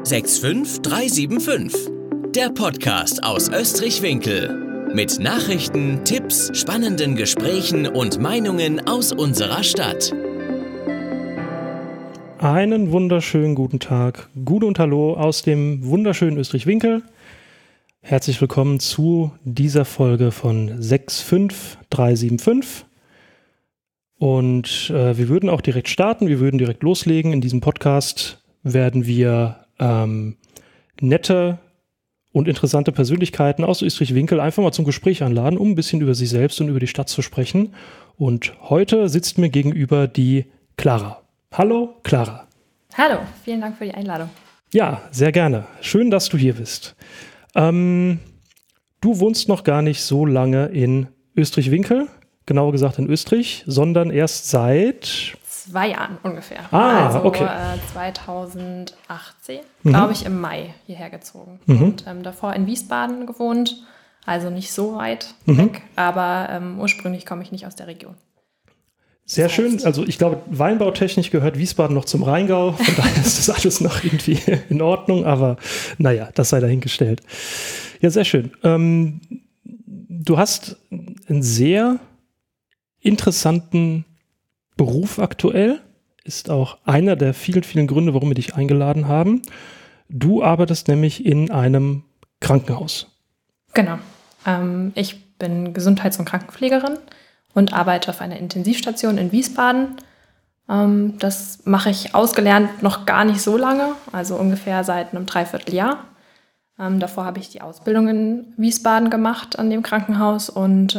65375, der Podcast aus Österreich-Winkel. Mit Nachrichten, Tipps, spannenden Gesprächen und Meinungen aus unserer Stadt. Einen wunderschönen guten Tag, Gude und Hallo aus dem wunderschönen Österreich-Winkel. Herzlich willkommen zu dieser Folge von 65375. Und wir würden auch direkt starten, wir würden direkt loslegen. In diesem Podcast werden wir nette und interessante Persönlichkeiten aus Österreich-Winkel einfach mal zum Gespräch einladen, um ein bisschen über sich selbst und über die Stadt zu sprechen. Und heute sitzt mir gegenüber die Clara. Hallo, Clara. Hallo, vielen Dank für die Einladung. Ja, sehr gerne. Schön, dass du hier bist. Du wohnst noch gar nicht so lange in Österreich-Winkel, genauer gesagt in Österreich, sondern erst seit 2 Jahren ungefähr. Okay. 2018, glaube ich, im Mai hierher gezogen. Und davor in Wiesbaden gewohnt, also nicht so weit weg, aber ursprünglich komme ich nicht aus der Region. Sehr schön. Also ich glaube, weinbautechnisch gehört Wiesbaden noch zum Rheingau. Von daher ist das alles noch irgendwie in Ordnung. Aber naja, das sei dahingestellt. Ja, sehr schön. Du hast einen sehr interessanten Beruf aktuell. Ist auch einer der vielen, vielen Gründe, warum wir dich eingeladen haben. Du arbeitest nämlich in einem Krankenhaus. Genau. Ich bin Gesundheits- und Krankenpflegerin und arbeite auf einer Intensivstation in Wiesbaden. Das mache ich ausgelernt noch gar nicht so lange, also ungefähr seit einem Dreivierteljahr. Davor habe ich die Ausbildung in Wiesbaden gemacht an dem Krankenhaus und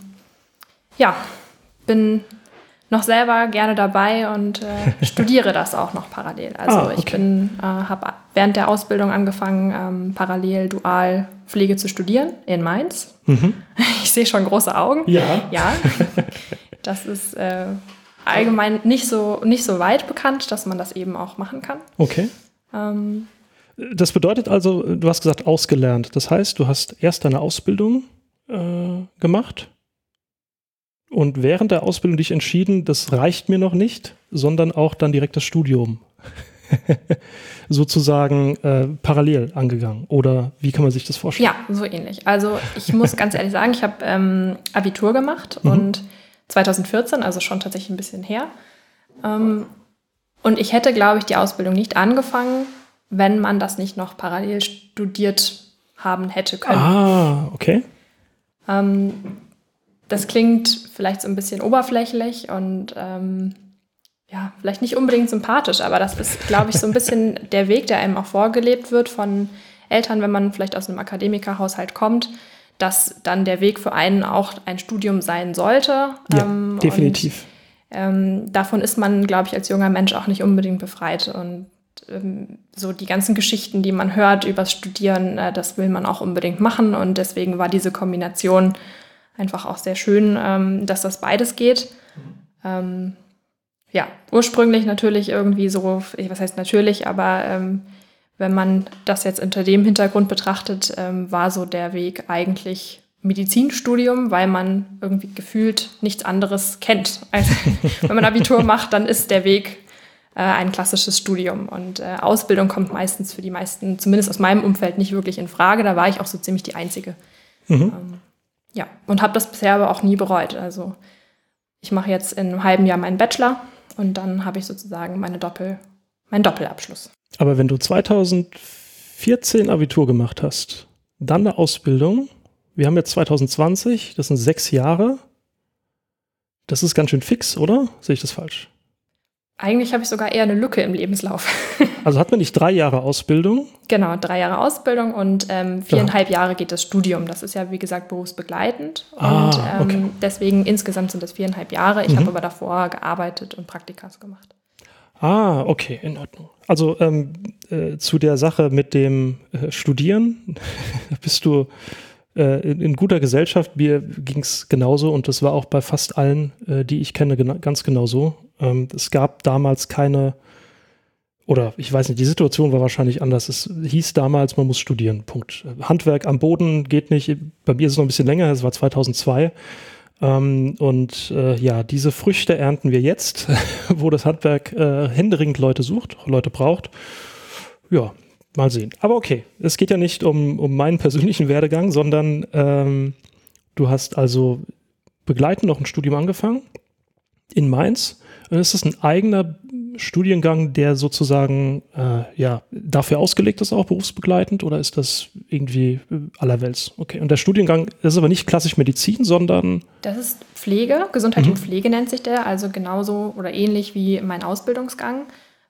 bin noch selber gerne dabei und studiere das auch noch parallel. Also ich habe während der Ausbildung angefangen, parallel dual Pflege zu studieren in Mainz. Ich sehe schon große Augen. Ja. Das ist allgemein nicht so weit bekannt, dass man das eben auch machen kann. Okay. Das bedeutet also, du hast gesagt, ausgelernt. Das heißt, du hast erst deine Ausbildung gemacht und während der Ausbildung dich entschieden, das reicht mir noch nicht, sondern auch dann direkt das Studium sozusagen parallel angegangen. Oder wie kann man sich das vorstellen? Ja, so ähnlich. Also ich muss ganz ehrlich sagen, ich habe Abitur gemacht und 2014, also schon tatsächlich ein bisschen her. Und ich hätte, glaube ich, die Ausbildung nicht angefangen, wenn man das nicht noch parallel studiert haben hätte können. Okay. Das klingt vielleicht so ein bisschen oberflächlich und vielleicht nicht unbedingt sympathisch, aber das ist, glaube ich, so ein bisschen der Weg, der einem auch vorgelebt wird von Eltern, wenn man vielleicht aus einem Akademikerhaushalt kommt, dass dann der Weg für einen auch ein Studium sein sollte. Ja, definitiv. Und, davon ist man, glaube ich, als junger Mensch auch nicht unbedingt befreit. Und so die ganzen Geschichten, die man hört übers Studieren, das will man auch unbedingt machen. Und deswegen war diese Kombination einfach auch sehr schön, dass das beides geht. Ursprünglich natürlich irgendwie so, was heißt natürlich, aber wenn man das jetzt unter dem Hintergrund betrachtet, war so der Weg eigentlich Medizinstudium, weil man irgendwie gefühlt nichts anderes kennt. Also wenn man Abitur macht, dann ist der Weg ein klassisches Studium. Und Ausbildung kommt meistens für die meisten, zumindest aus meinem Umfeld, nicht wirklich in Frage. Da war ich auch so ziemlich die Einzige. Und habe das bisher aber auch nie bereut. Also ich mache jetzt in einem halben Jahr meinen Bachelor und dann habe ich sozusagen meinen Doppelabschluss. Aber wenn du 2014 Abitur gemacht hast, dann eine Ausbildung, wir haben jetzt 2020, das sind 6 Jahre, das ist ganz schön fix, oder? Sehe ich das falsch? Eigentlich habe ich sogar eher eine Lücke im Lebenslauf. Also hat man nicht 3 Jahre Ausbildung? Genau, 3 Jahre Ausbildung und 4,5 Jahre geht das Studium. Das ist ja, wie gesagt, berufsbegleitend. Und deswegen insgesamt sind das 4,5 Jahre. Ich habe aber davor gearbeitet und Praktikas gemacht. Okay, in Ordnung. Also zu der Sache mit dem Studieren bist du in guter Gesellschaft. Mir ging es genauso und das war auch bei fast allen, die ich kenne, ganz genauso. Es gab damals keine, oder ich weiß nicht, die Situation war wahrscheinlich anders. Es hieß damals, man muss studieren, Punkt. Handwerk am Boden geht nicht. Bei mir ist es noch ein bisschen länger, es war 2002. Diese Früchte ernten wir jetzt, wo das Handwerk händeringend Leute braucht. Ja, Mal sehen. Aber okay, es geht ja nicht um meinen persönlichen Werdegang, sondern du hast also begleitend noch ein Studium angefangen in Mainz. Und ist das ein eigener Studiengang, der sozusagen dafür ausgelegt ist, auch berufsbegleitend, oder ist das irgendwie allerwelts? Okay, und der Studiengang ist aber nicht klassisch Medizin, sondern... Das ist Pflege, Gesundheit und Pflege nennt sich der, also genauso oder ähnlich wie mein Ausbildungsgang.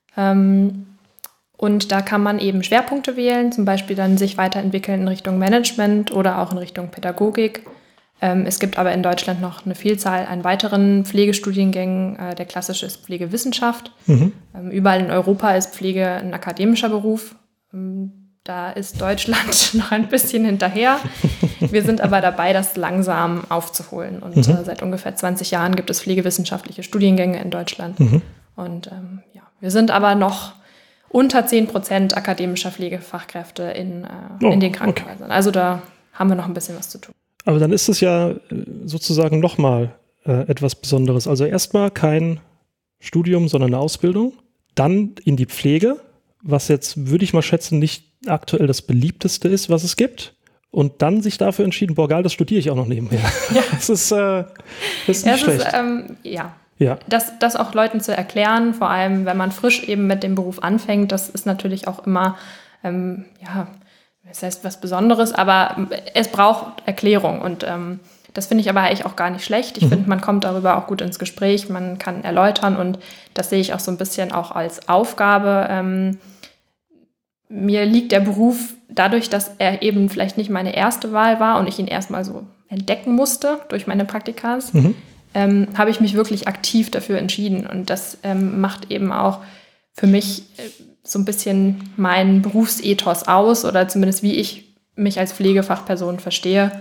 Und da kann man eben Schwerpunkte wählen, zum Beispiel dann sich weiterentwickeln in Richtung Management oder auch in Richtung Pädagogik. Es gibt aber in Deutschland noch eine Vielzahl an weiteren Pflegestudiengängen. Der klassische ist Pflegewissenschaft. Überall in Europa ist Pflege ein akademischer Beruf. Da ist Deutschland noch ein bisschen hinterher. Wir sind aber dabei, das langsam aufzuholen. Und seit ungefähr 20 Jahren gibt es pflegewissenschaftliche Studiengänge in Deutschland. Und wir sind aber noch unter 10% akademischer Pflegefachkräfte in den Krankenhäusern. Okay. Also da haben wir noch ein bisschen was zu tun. Aber dann ist es ja sozusagen nochmal etwas Besonderes. Also erstmal kein Studium, sondern eine Ausbildung. Dann in die Pflege, was jetzt, würde ich mal schätzen, nicht aktuell das beliebteste ist, was es gibt. Und dann sich dafür entschieden, boah, geil, das studiere ich auch noch nebenher. Ja. Das ist nicht schlecht. Das auch Leuten zu erklären, vor allem wenn man frisch eben mit dem Beruf anfängt, das ist natürlich auch immer, das heißt was Besonderes, aber es braucht Erklärung und das finde ich aber eigentlich auch gar nicht schlecht. Ich finde, man kommt darüber auch gut ins Gespräch, man kann erläutern und das sehe ich auch so ein bisschen auch als Aufgabe. Mir liegt der Beruf dadurch, dass er eben vielleicht nicht meine erste Wahl war und ich ihn erstmal so entdecken musste durch meine Praktikas, habe ich mich wirklich aktiv dafür entschieden und das macht eben auch für mich so ein bisschen meinen Berufsethos aus oder zumindest wie ich mich als Pflegefachperson verstehe.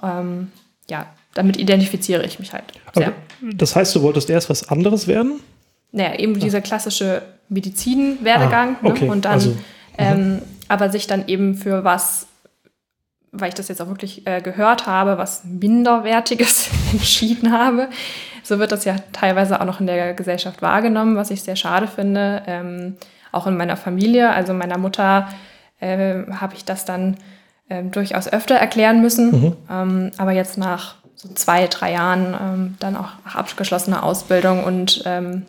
Damit identifiziere ich mich halt sehr. Aber das heißt, du wolltest erst was anderes werden? Naja, eben dieser klassische Medizin-Werdegang. Okay. Und dann, aber sich dann eben für was, weil ich das jetzt auch wirklich gehört habe, was Minderwertiges entschieden habe. So wird das ja teilweise auch noch in der Gesellschaft wahrgenommen, was ich sehr schade finde. Auch in meiner Familie, also meiner Mutter, habe ich das dann durchaus öfter erklären müssen. Aber jetzt nach so 2-3 Jahren dann auch nach abgeschlossener Ausbildung und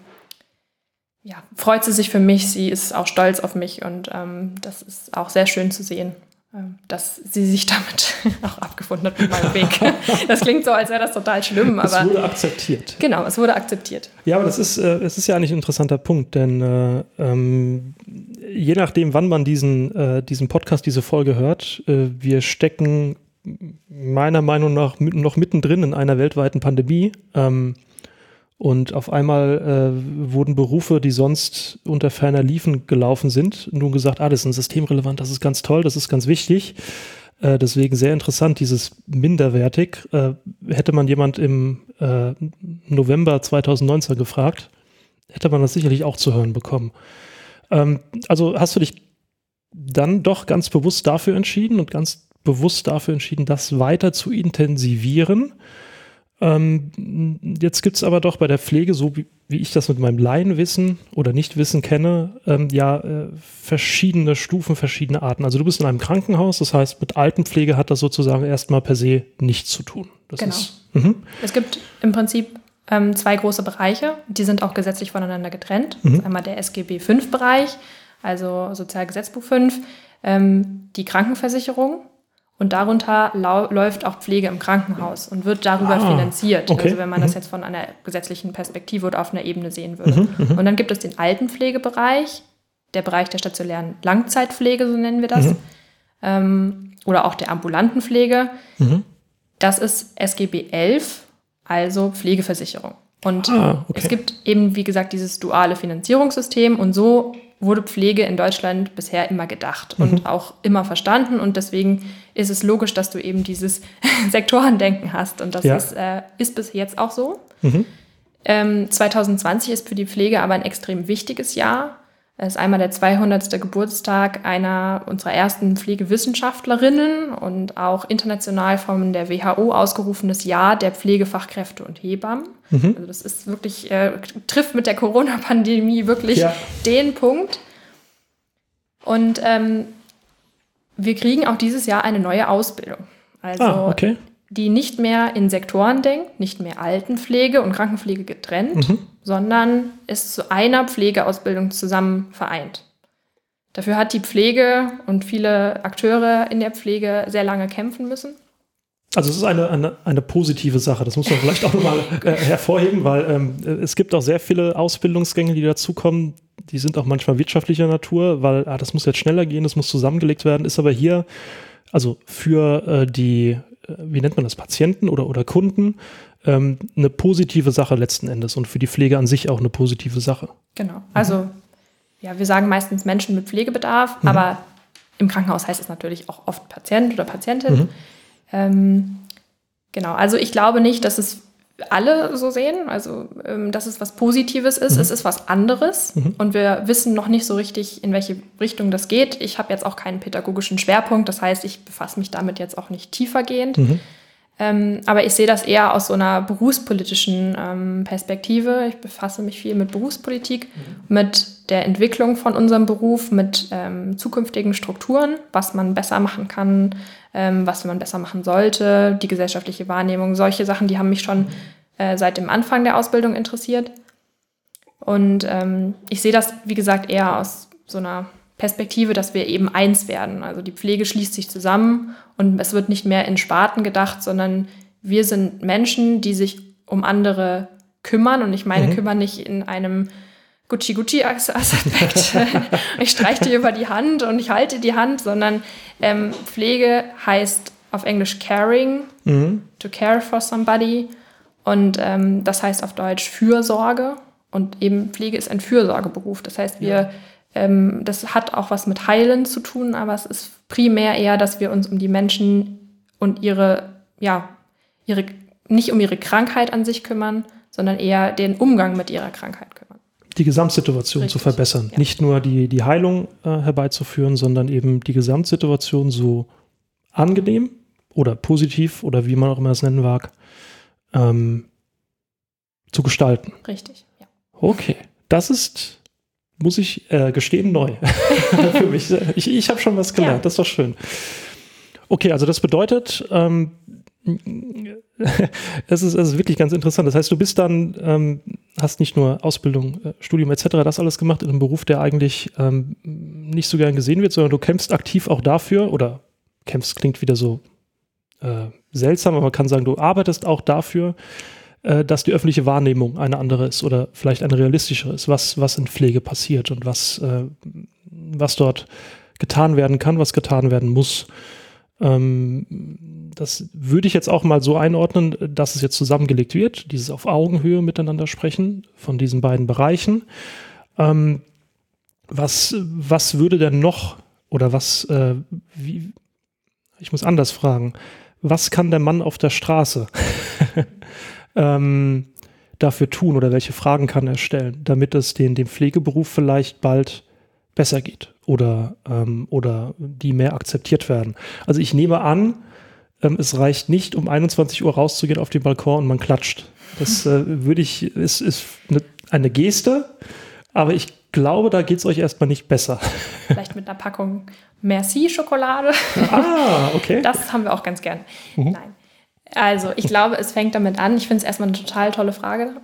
freut sie sich für mich. Sie ist auch stolz auf mich und das ist auch sehr schön zu sehen, dass sie sich damit auch abgefunden hat mit meinem Weg. Das klingt so, als wäre das total schlimm. Aber es wurde akzeptiert. Genau, es wurde akzeptiert. Ja, aber es ist ja eigentlich ein interessanter Punkt, denn je nachdem, wann man diesen Podcast, diese Folge hört, wir stecken meiner Meinung nach noch mittendrin in einer weltweiten Pandemie. Und auf einmal wurden Berufe, die sonst unter ferner Liefen gelaufen sind, nun gesagt, das ist ein systemrelevant, das ist ganz toll, das ist ganz wichtig. Deswegen sehr interessant, dieses minderwertig. Hätte man jemand im November 2019 gefragt, hätte man das sicherlich auch zu hören bekommen. Also hast du dich dann doch ganz bewusst dafür entschieden und ganz bewusst dafür entschieden, das weiter zu intensivieren. Jetzt gibt es aber doch bei der Pflege, so wie ich das mit meinem Laienwissen oder Nichtwissen kenne, verschiedene Stufen, verschiedene Arten. Also du bist in einem Krankenhaus, das heißt, mit Altenpflege hat das sozusagen erstmal per se nichts zu tun. Es gibt im Prinzip 2 große Bereiche, die sind auch gesetzlich voneinander getrennt. Das ist einmal der SGB V-Bereich, also Sozialgesetzbuch 5, die Krankenversicherung. Und darunter läuft auch Pflege im Krankenhaus und wird darüber finanziert. Okay. Also wenn man das jetzt von einer gesetzlichen Perspektive oder auf einer Ebene sehen würde. Und dann gibt es den Altenpflegebereich, der Bereich der stationären Langzeitpflege, so nennen wir das. Oder auch der ambulanten Pflege. Das ist SGB 11, also Pflegeversicherung. Und es gibt eben, wie gesagt, dieses duale Finanzierungssystem und so wurde Pflege in Deutschland bisher immer gedacht und auch immer verstanden und deswegen ist es logisch, dass du eben dieses Sektorendenken hast und das ist bis jetzt auch so. 2020 ist für die Pflege aber ein extrem wichtiges Jahr. Es ist einmal der 200. Geburtstag einer unserer ersten Pflegewissenschaftlerinnen und auch international von der WHO ausgerufenes Jahr der Pflegefachkräfte und Hebammen. Also das ist wirklich, trifft mit der Corona-Pandemie wirklich den Punkt. Und Wir kriegen auch dieses Jahr eine neue Ausbildung. Also okay. Die nicht mehr in Sektoren denkt, nicht mehr Altenpflege und Krankenpflege getrennt, sondern ist zu einer Pflegeausbildung zusammen vereint. Dafür hat die Pflege und viele Akteure in der Pflege sehr lange kämpfen müssen. Also es ist eine positive Sache, das muss man vielleicht auch nochmal hervorheben, weil es gibt auch sehr viele Ausbildungsgänge, die dazukommen, die sind auch manchmal wirtschaftlicher Natur, weil das muss jetzt schneller gehen, das muss zusammengelegt werden, ist aber hier, also für die, wie nennt man das, Patienten oder Kunden, eine positive Sache letzten Endes und für die Pflege an sich auch eine positive Sache. Genau, also ja, wir sagen meistens Menschen mit Pflegebedarf, aber im Krankenhaus heißt es natürlich auch oft Patient oder Patientin. Genau, also ich glaube nicht, dass es alle so sehen, also dass es was Positives ist, es ist was anderes und wir wissen noch nicht so richtig, in welche Richtung das geht. Ich habe jetzt auch keinen pädagogischen Schwerpunkt, das heißt, ich befasse mich damit jetzt auch nicht tiefergehend, aber ich sehe das eher aus so einer berufspolitischen Perspektive. Ich befasse mich viel mit Berufspolitik, mit der Entwicklung von unserem Beruf, mit zukünftigen Strukturen, was man besser machen kann, was man besser machen sollte, die gesellschaftliche Wahrnehmung, solche Sachen, die haben mich schon seit dem Anfang der Ausbildung interessiert. Und ich sehe das, wie gesagt, eher aus so einer Perspektive, dass wir eben eins werden. Also die Pflege schließt sich zusammen und es wird nicht mehr in Sparten gedacht, sondern wir sind Menschen, die sich um andere kümmern. Und ich meine, kümmern nicht in einem Gucci-Aspekt. Ich streiche dir über die Hand und ich halte die Hand, sondern Pflege heißt auf Englisch caring, to care for somebody. Und das heißt auf Deutsch Fürsorge. Und eben Pflege ist ein Fürsorgeberuf. Das heißt, das hat auch was mit Heilen zu tun, aber es ist primär eher, dass wir uns um die Menschen und nicht um ihre Krankheit an sich kümmern, sondern eher den Umgang mit ihrer Krankheit kümmern. Die Gesamtsituation zu verbessern. Ja. Nicht nur die Heilung herbeizuführen, sondern eben die Gesamtsituation so angenehm oder positiv oder wie man auch immer es nennen mag, zu gestalten. Richtig, ja. Okay, das ist, muss ich gestehen, neu für mich. Ich habe schon was gelernt, das ist doch schön. Okay, also das bedeutet, es ist wirklich ganz interessant. Das heißt, du bist dann, hast nicht nur Ausbildung, Studium etc., das alles gemacht in einem Beruf, der eigentlich nicht so gern gesehen wird, sondern du kämpfst aktiv auch dafür, oder kämpfst klingt wieder so seltsam, aber man kann sagen, du arbeitest auch dafür, dass die öffentliche Wahrnehmung eine andere ist oder vielleicht eine realistischere ist, was in Pflege passiert und was dort getan werden kann, was getan werden muss. Das würde ich jetzt auch mal so einordnen, dass es jetzt zusammengelegt wird, dieses auf Augenhöhe miteinander sprechen von diesen beiden Bereichen. Was würde denn noch, oder ich muss anders fragen, was kann der Mann auf der Straße dafür tun oder welche Fragen kann er stellen, damit es dem Pflegeberuf vielleicht bald besser geht oder die mehr akzeptiert werden. Also ich nehme an, es reicht nicht, um 21 Uhr rauszugehen auf den Balkon und man klatscht. Das ist eine Geste, aber ich glaube, da geht es euch erstmal nicht besser. Vielleicht mit einer Packung Merci-Schokolade. Ah, okay. Das haben wir auch ganz gern. Nein. Also ich glaube, es fängt damit an. Ich finde es erstmal eine total tolle Frage.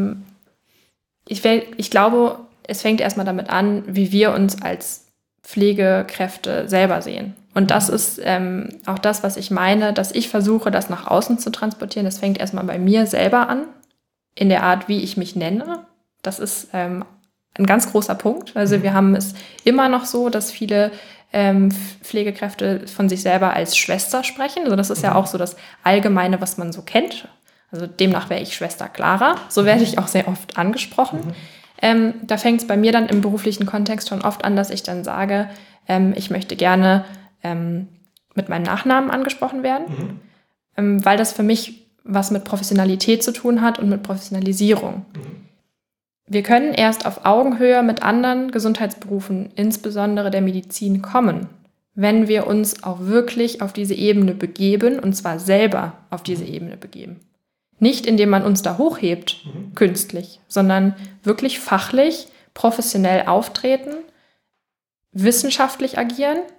Ich glaube, es fängt erstmal damit an, wie wir uns als Pflegekräfte selber sehen. Und das ist auch das, was ich meine, dass ich versuche, das nach außen zu transportieren. Das fängt erstmal bei mir selber an, in der Art, wie ich mich nenne. Das ist ein ganz großer Punkt. Also wir haben es immer noch so, dass viele Pflegekräfte von sich selber als Schwester sprechen. Also das ist ja auch so das Allgemeine, was man so kennt. Also demnach wäre ich Schwester Clara. So werde ich auch sehr oft angesprochen. Da fängt es bei mir dann im beruflichen Kontext schon oft an, dass ich dann sage, ich möchte gerne mit meinem Nachnamen angesprochen werden, weil das für mich was mit Professionalität zu tun hat und mit Professionalisierung. Wir können erst auf Augenhöhe mit anderen Gesundheitsberufen, insbesondere der Medizin, kommen, wenn wir uns auch wirklich auf diese Ebene begeben, und zwar selber auf diese Ebene begeben. Nicht, indem man uns da hochhebt, künstlich, sondern wirklich fachlich, professionell auftreten, wissenschaftlich agieren,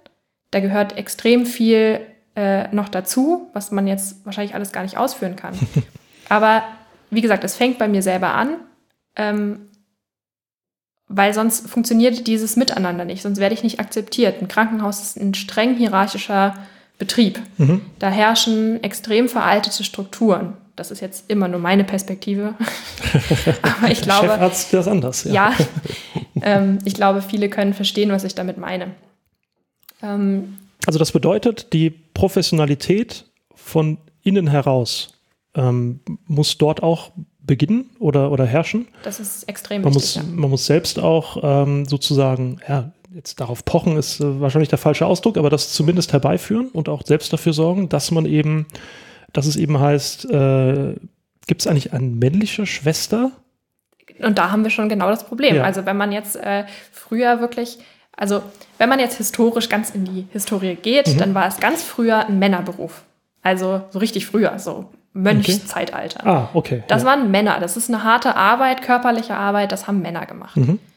Da gehört extrem viel noch dazu, was man jetzt wahrscheinlich alles gar nicht ausführen kann. Aber wie gesagt, es fängt bei mir selber an, weil sonst funktioniert dieses Miteinander nicht, sonst werde ich nicht akzeptiert. Ein Krankenhaus ist ein streng hierarchischer Betrieb. Da herrschen extrem veraltete Strukturen. Das ist jetzt immer nur meine Perspektive. Aber ich glaube, Chefarzt wäre das anders. Ja, ich glaube, viele können verstehen, was ich damit meine. Also das bedeutet, die Professionalität von innen heraus muss dort auch beginnen oder herrschen. Das ist extrem wichtig. Man muss selbst auch sozusagen, ja, jetzt darauf pochen ist wahrscheinlich der falsche Ausdruck, aber das zumindest herbeiführen und auch selbst dafür sorgen, dass es eben heißt, gibt es eigentlich eine männliche Schwester? Und da haben wir schon genau das Problem. Ja. Also wenn man jetzt früher wirklich, also wenn man jetzt historisch ganz in die Historie geht, dann war es ganz früher ein Männerberuf. Also so richtig früher, so Mönchszeitalter. Okay. Das waren Männer. Das ist eine harte Arbeit, körperliche Arbeit, das haben Männer gemacht.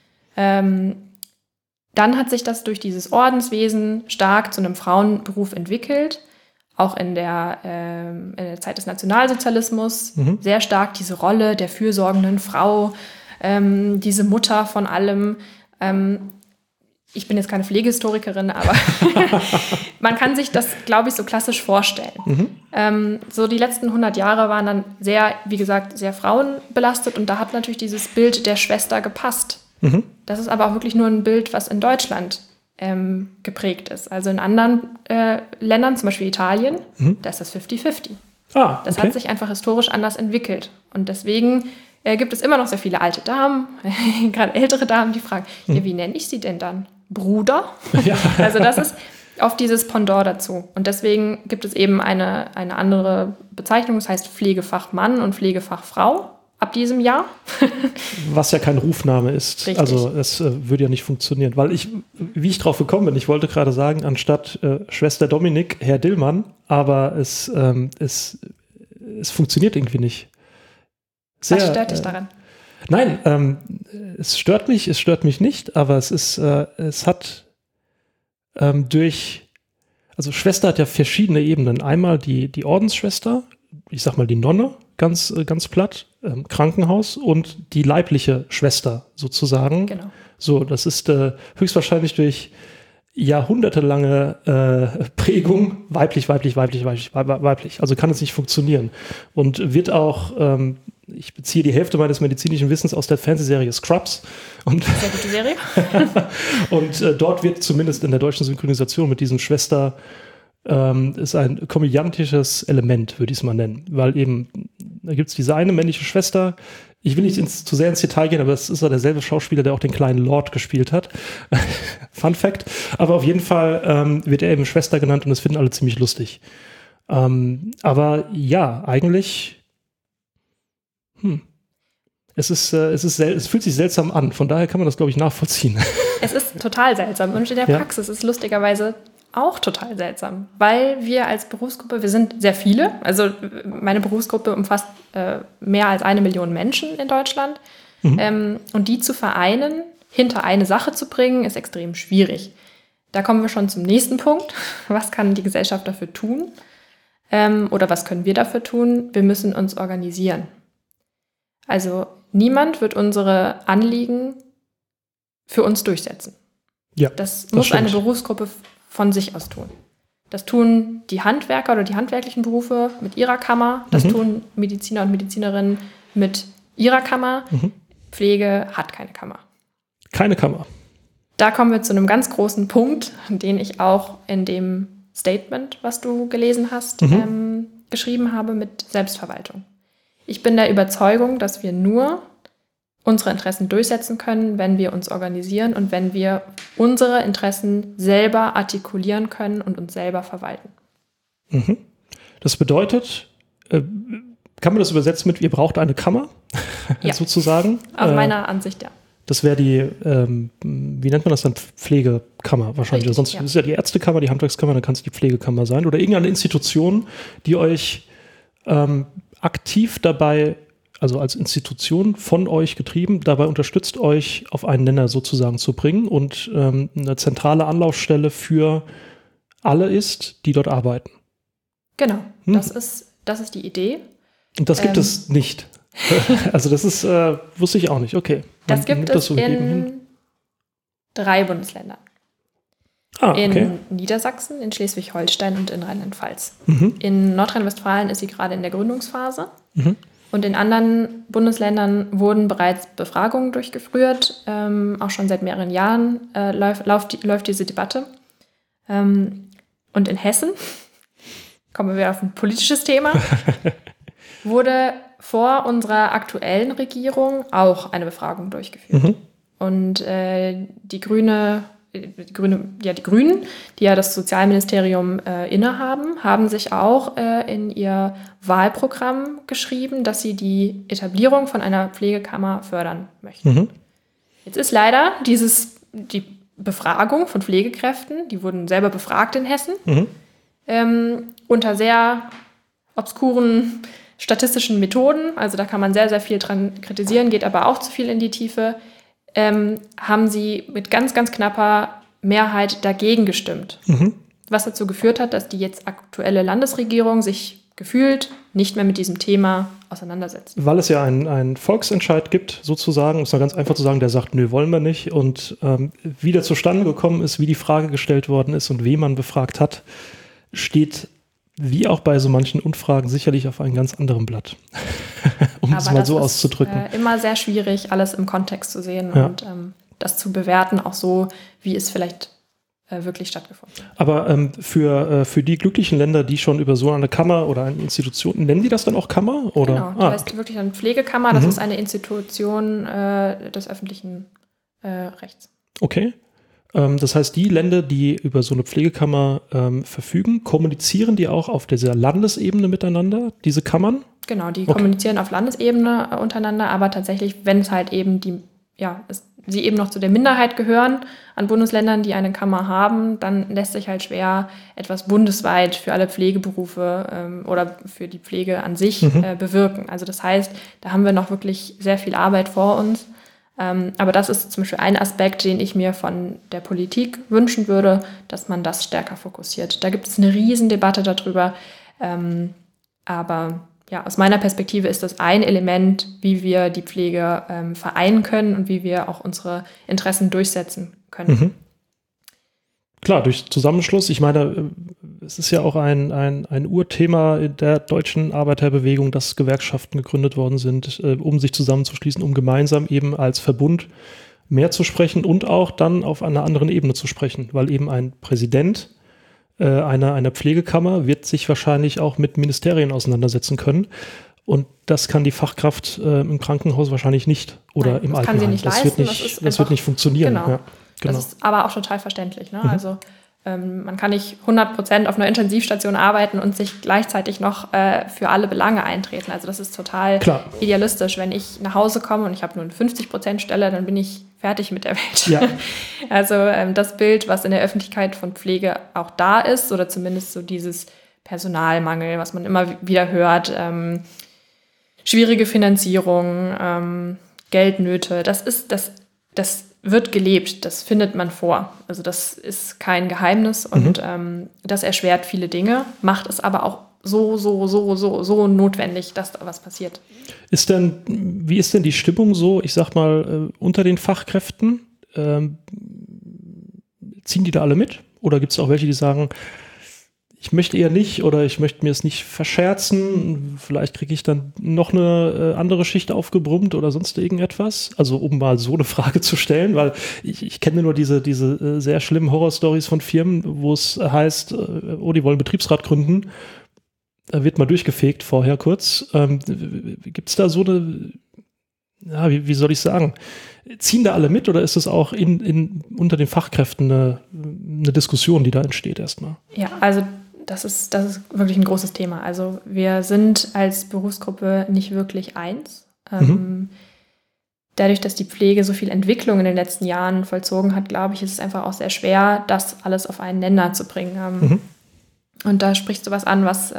Dann hat sich das durch dieses Ordenswesen stark zu einem Frauenberuf entwickelt. Auch in der Zeit des Nationalsozialismus sehr stark diese Rolle der fürsorgenden Frau, diese Mutter von allem. Ich bin jetzt keine Pflegehistorikerin, aber man kann sich das, glaube ich, so klassisch vorstellen. So die letzten 100 Jahre waren dann sehr, wie gesagt, sehr frauenbelastet und da hat natürlich dieses Bild der Schwester gepasst. Das ist aber auch wirklich nur ein Bild, was in Deutschland geprägt ist. Also in anderen Ländern, zum Beispiel Italien, da ist das 50-50. Das hat sich einfach historisch anders entwickelt. Und deswegen gibt es immer noch sehr viele alte Damen, gerade ältere Damen, die fragen, ja, wie nenne ich sie denn dann? Bruder? Ja. Also das ist auf dieses Pendant dazu. Und deswegen gibt es eben eine andere Bezeichnung, das heißt Pflegefachmann und Pflegefachfrau ab diesem Jahr. Was ja kein Rufname ist. Richtig. Also es würde ja nicht funktionieren. Weil wie ich drauf gekommen bin, ich wollte gerade sagen, anstatt Schwester Dominik, Herr Dillmann, aber es funktioniert irgendwie nicht. Was stört dich daran? Nein, es stört mich nicht, aber es hat also Schwester hat ja verschiedene Ebenen. Einmal die Ordensschwester, ich sag mal die Nonne, ganz platt, Krankenhaus und die leibliche Schwester sozusagen. Genau. So, das ist höchstwahrscheinlich durch jahrhundertelange Prägung weiblich. Also kann es nicht funktionieren. Und wird auch, ich beziehe die Hälfte meines medizinischen Wissens aus der Fernsehserie Scrubs. Und sehr gute Serie. Und dort wird zumindest in der deutschen Synchronisation mit diesen Schwester ist ein komödiantisches Element, würde ich es mal nennen. Weil eben, da gibt es diese eine männliche Schwester. Ich will nicht zu sehr ins Detail gehen, aber es ist ja derselbe Schauspieler, der auch den kleinen Lord gespielt hat. Fun Fact. Aber auf jeden Fall wird er eben Schwester genannt und das finden alle ziemlich lustig. Aber ja, eigentlich es fühlt sich seltsam an. Von daher kann man das, glaube ich, nachvollziehen. Es ist total seltsam. Und in der Praxis ist lustigerweise auch total seltsam, weil wir als Berufsgruppe, wir sind sehr viele, also meine Berufsgruppe umfasst mehr als 1 Million Menschen in Deutschland und die zu vereinen, hinter eine Sache zu bringen, ist extrem schwierig. Da kommen wir schon zum nächsten Punkt. Was kann die Gesellschaft dafür tun? Oder was können wir dafür tun? Wir müssen uns organisieren. Also niemand wird unsere Anliegen für uns durchsetzen. Ja, das muss stimmt. Eine Berufsgruppe von sich aus tun. Das tun die Handwerker oder die handwerklichen Berufe mit ihrer Kammer. Das tun Mediziner und Medizinerinnen mit ihrer Kammer. Pflege hat keine Kammer. Keine Kammer. Da kommen wir zu einem ganz großen Punkt, den ich auch in dem Statement, was du gelesen hast, geschrieben habe mit Selbstverwaltung. Ich bin der Überzeugung, dass wir nur unsere Interessen durchsetzen können, wenn wir uns organisieren und wenn wir unsere Interessen selber artikulieren können und uns selber verwalten. Das bedeutet, kann man das übersetzen mit, ihr braucht eine Kammer, sozusagen? Aus meiner Ansicht, ja. Das wäre die, wie nennt man das dann? Pflegekammer wahrscheinlich. Richtig, sonst ist es ja die Ärztekammer, die Handwerkskammer, dann kann es die Pflegekammer sein. Oder irgendeine Institution, die euch aktiv dabei, also als Institution von euch getrieben, dabei unterstützt, euch auf einen Nenner sozusagen zu bringen und eine zentrale Anlaufstelle für alle ist, die dort arbeiten. Genau, das ist die Idee. Und das gibt es nicht. Also das ist, wusste ich auch nicht. Okay. Das gibt es so in 3 Bundesländern. Okay. In Niedersachsen, in Schleswig-Holstein und in Rheinland-Pfalz. In Nordrhein-Westfalen ist sie gerade in der Gründungsphase. Und in anderen Bundesländern wurden bereits Befragungen durchgeführt. Auch schon seit mehreren Jahren läuft diese Debatte. Und in Hessen, kommen wir auf ein politisches Thema, wurde vor unserer aktuellen Regierung auch eine Befragung durchgeführt. Und die Grünen, die ja das Sozialministerium innehaben, haben sich auch in ihr Wahlprogramm geschrieben, dass sie die Etablierung von einer Pflegekammer fördern möchten. Jetzt ist leider die Befragung von Pflegekräften, die wurden selber befragt in Hessen, unter sehr obskuren statistischen Methoden, also da kann man sehr, sehr viel dran kritisieren, geht aber auch zu viel in die Tiefe, haben sie mit ganz, ganz knapper Mehrheit dagegen gestimmt. Was dazu geführt hat, dass die jetzt aktuelle Landesregierung sich gefühlt nicht mehr mit diesem Thema auseinandersetzt. Weil es ja einen Volksentscheid gibt, sozusagen, um es mal ganz einfach zu sagen, der sagt, nö, wollen wir nicht. Und wie der zustande gekommen ist, wie die Frage gestellt worden ist und wen man befragt hat, steht wie auch bei so manchen Umfragen sicherlich auf einem ganz anderen Blatt, um es mal so auszudrücken. Immer sehr schwierig, alles im Kontext zu sehen und das zu bewerten, auch so, wie es vielleicht wirklich stattgefunden hat. Aber für die glücklichen Länder, die schon über so eine Kammer oder eine Institution, nennen die das dann auch Kammer? Oder? Genau, das heißt wirklich eine Pflegekammer, das ist eine Institution des öffentlichen Rechts. Okay. Das heißt, die Länder, die über so eine Pflegekammer verfügen, kommunizieren die auch auf dieser Landesebene miteinander, diese Kammern? Genau, die kommunizieren auf Landesebene untereinander, aber tatsächlich, wenn es halt eben sie eben noch zu der Minderheit gehören an Bundesländern, die eine Kammer haben, dann lässt sich halt schwer etwas bundesweit für alle Pflegeberufe oder für die Pflege an sich bewirken. Also das heißt, da haben wir noch wirklich sehr viel Arbeit vor uns. Aber das ist zum Beispiel ein Aspekt, den ich mir von der Politik wünschen würde, dass man das stärker fokussiert. Da gibt es eine Riesendebatte darüber. Aber ja, aus meiner Perspektive ist das ein Element, wie wir die Pflege vereinen können und wie wir auch unsere Interessen durchsetzen können. Klar, durch Zusammenschluss. Ich meine, es ist ja auch ein Urthema der deutschen Arbeiterbewegung, dass Gewerkschaften gegründet worden sind, um sich zusammenzuschließen, um gemeinsam eben als Verbund mehr zu sprechen und auch dann auf einer anderen Ebene zu sprechen, weil eben ein Präsident einer Pflegekammer wird sich wahrscheinlich auch mit Ministerien auseinandersetzen können. Und das kann die Fachkraft im Krankenhaus wahrscheinlich nicht oder im Altenheim. Kann sie nicht leisten. Das wird nicht funktionieren. Genau. Ja, genau. Das ist aber auch total verständlich. Ne? Also man kann nicht 100% auf einer Intensivstation arbeiten und sich gleichzeitig noch für alle Belange eintreten. Also das ist total idealistisch. Wenn ich nach Hause komme und ich habe nur eine 50% Stelle, dann bin ich fertig mit der Welt. Ja. Also das Bild, was in der Öffentlichkeit von Pflege auch da ist, oder zumindest so dieses Personalmangel, was man immer wieder hört, schwierige Finanzierung, Geldnöte, das wird gelebt, das findet man vor. Also das ist kein Geheimnis und das erschwert viele Dinge, macht es aber auch so notwendig, dass da was passiert. Wie ist denn die Stimmung so, ich sag mal, unter den Fachkräften? Ziehen die da alle mit? Oder gibt es auch welche, die sagen, ich möchte eher nicht oder ich möchte mir es nicht verscherzen, vielleicht kriege ich dann noch eine andere Schicht aufgebrummt oder sonst irgendetwas? Also um mal so eine Frage zu stellen, weil ich kenne nur diese sehr schlimmen Horrorstories von Firmen, wo es heißt, die wollen Betriebsrat gründen, da wird mal durchgefegt vorher kurz. Gibt es da so eine, wie soll ich sagen, ziehen da alle mit oder ist es auch unter den Fachkräften eine Diskussion, die da entsteht erstmal? Ja, also das ist wirklich ein großes Thema. Also wir sind als Berufsgruppe nicht wirklich eins. Dadurch, dass die Pflege so viel Entwicklung in den letzten Jahren vollzogen hat, glaube ich, ist es einfach auch sehr schwer, das alles auf einen Nenner zu bringen. Und da sprichst du was an, was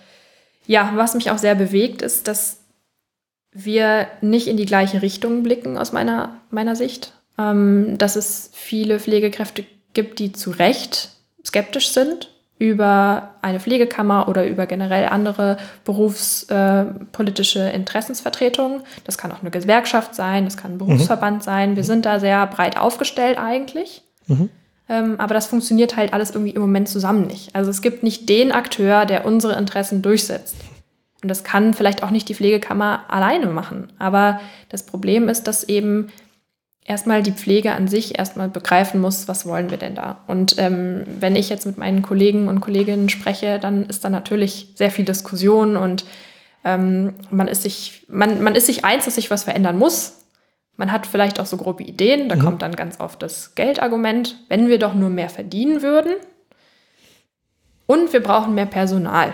mich auch sehr bewegt, ist, dass wir nicht in die gleiche Richtung blicken aus meiner Sicht. Dass es viele Pflegekräfte gibt, die zu Recht skeptisch sind über eine Pflegekammer oder über generell andere berufspolitische Interessensvertretungen. Das kann auch eine Gewerkschaft sein, das kann ein Berufsverband sein. Wir sind da sehr breit aufgestellt eigentlich. Aber das funktioniert halt alles irgendwie im Moment zusammen nicht. Also es gibt nicht den Akteur, der unsere Interessen durchsetzt. Und das kann vielleicht auch nicht die Pflegekammer alleine machen. Aber das Problem ist, dass eben erstmal die Pflege an sich erstmal begreifen muss, was wollen wir denn da? Und wenn ich jetzt mit meinen Kollegen und Kolleginnen spreche, dann ist da natürlich sehr viel Diskussion und man ist sich eins, dass sich was verändern muss. Man hat vielleicht auch so grobe Ideen, da kommt dann ganz oft das Geldargument, wenn wir doch nur mehr verdienen würden und wir brauchen mehr Personal.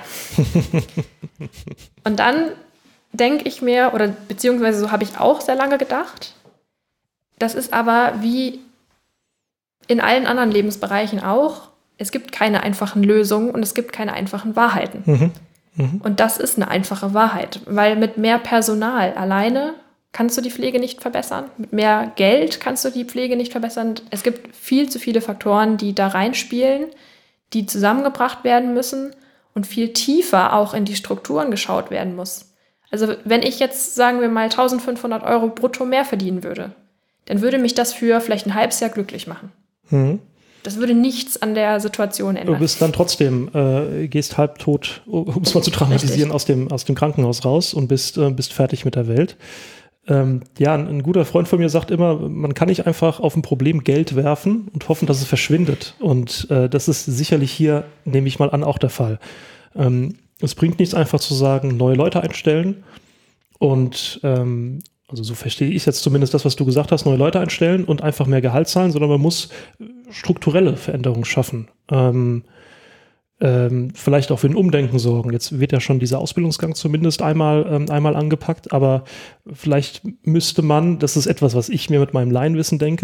Und dann denke ich mir, oder beziehungsweise so habe ich auch sehr lange gedacht, das ist aber wie in allen anderen Lebensbereichen auch, es gibt keine einfachen Lösungen und es gibt keine einfachen Wahrheiten. Und das ist eine einfache Wahrheit, weil mit mehr Personal alleine kannst du die Pflege nicht verbessern. Mit mehr Geld kannst du die Pflege nicht verbessern. Es gibt viel zu viele Faktoren, die da reinspielen, die zusammengebracht werden müssen und viel tiefer auch in die Strukturen geschaut werden muss. Also wenn ich jetzt, sagen wir mal, 1.500 € brutto mehr verdienen würde, dann würde mich das für vielleicht ein halbes Jahr glücklich machen. Das würde nichts an der Situation ändern. Du bist dann trotzdem, gehst halbtot, um es mal zu dramatisieren, aus dem Krankenhaus raus und bist fertig mit der Welt. Ja, ein guter Freund von mir sagt immer, man kann nicht einfach auf ein Problem Geld werfen und hoffen, dass es verschwindet. Und das ist sicherlich hier, nehme ich mal an, auch der Fall. Es bringt nichts, einfach zu sagen, neue Leute einstellen und also so verstehe ich jetzt zumindest das, was du gesagt hast, neue Leute einstellen und einfach mehr Gehalt zahlen, sondern man muss strukturelle Veränderungen schaffen. Vielleicht auch für ein Umdenken sorgen. Jetzt wird ja schon dieser Ausbildungsgang zumindest einmal angepackt, aber vielleicht müsste man, das ist etwas, was ich mir mit meinem Laienwissen denke,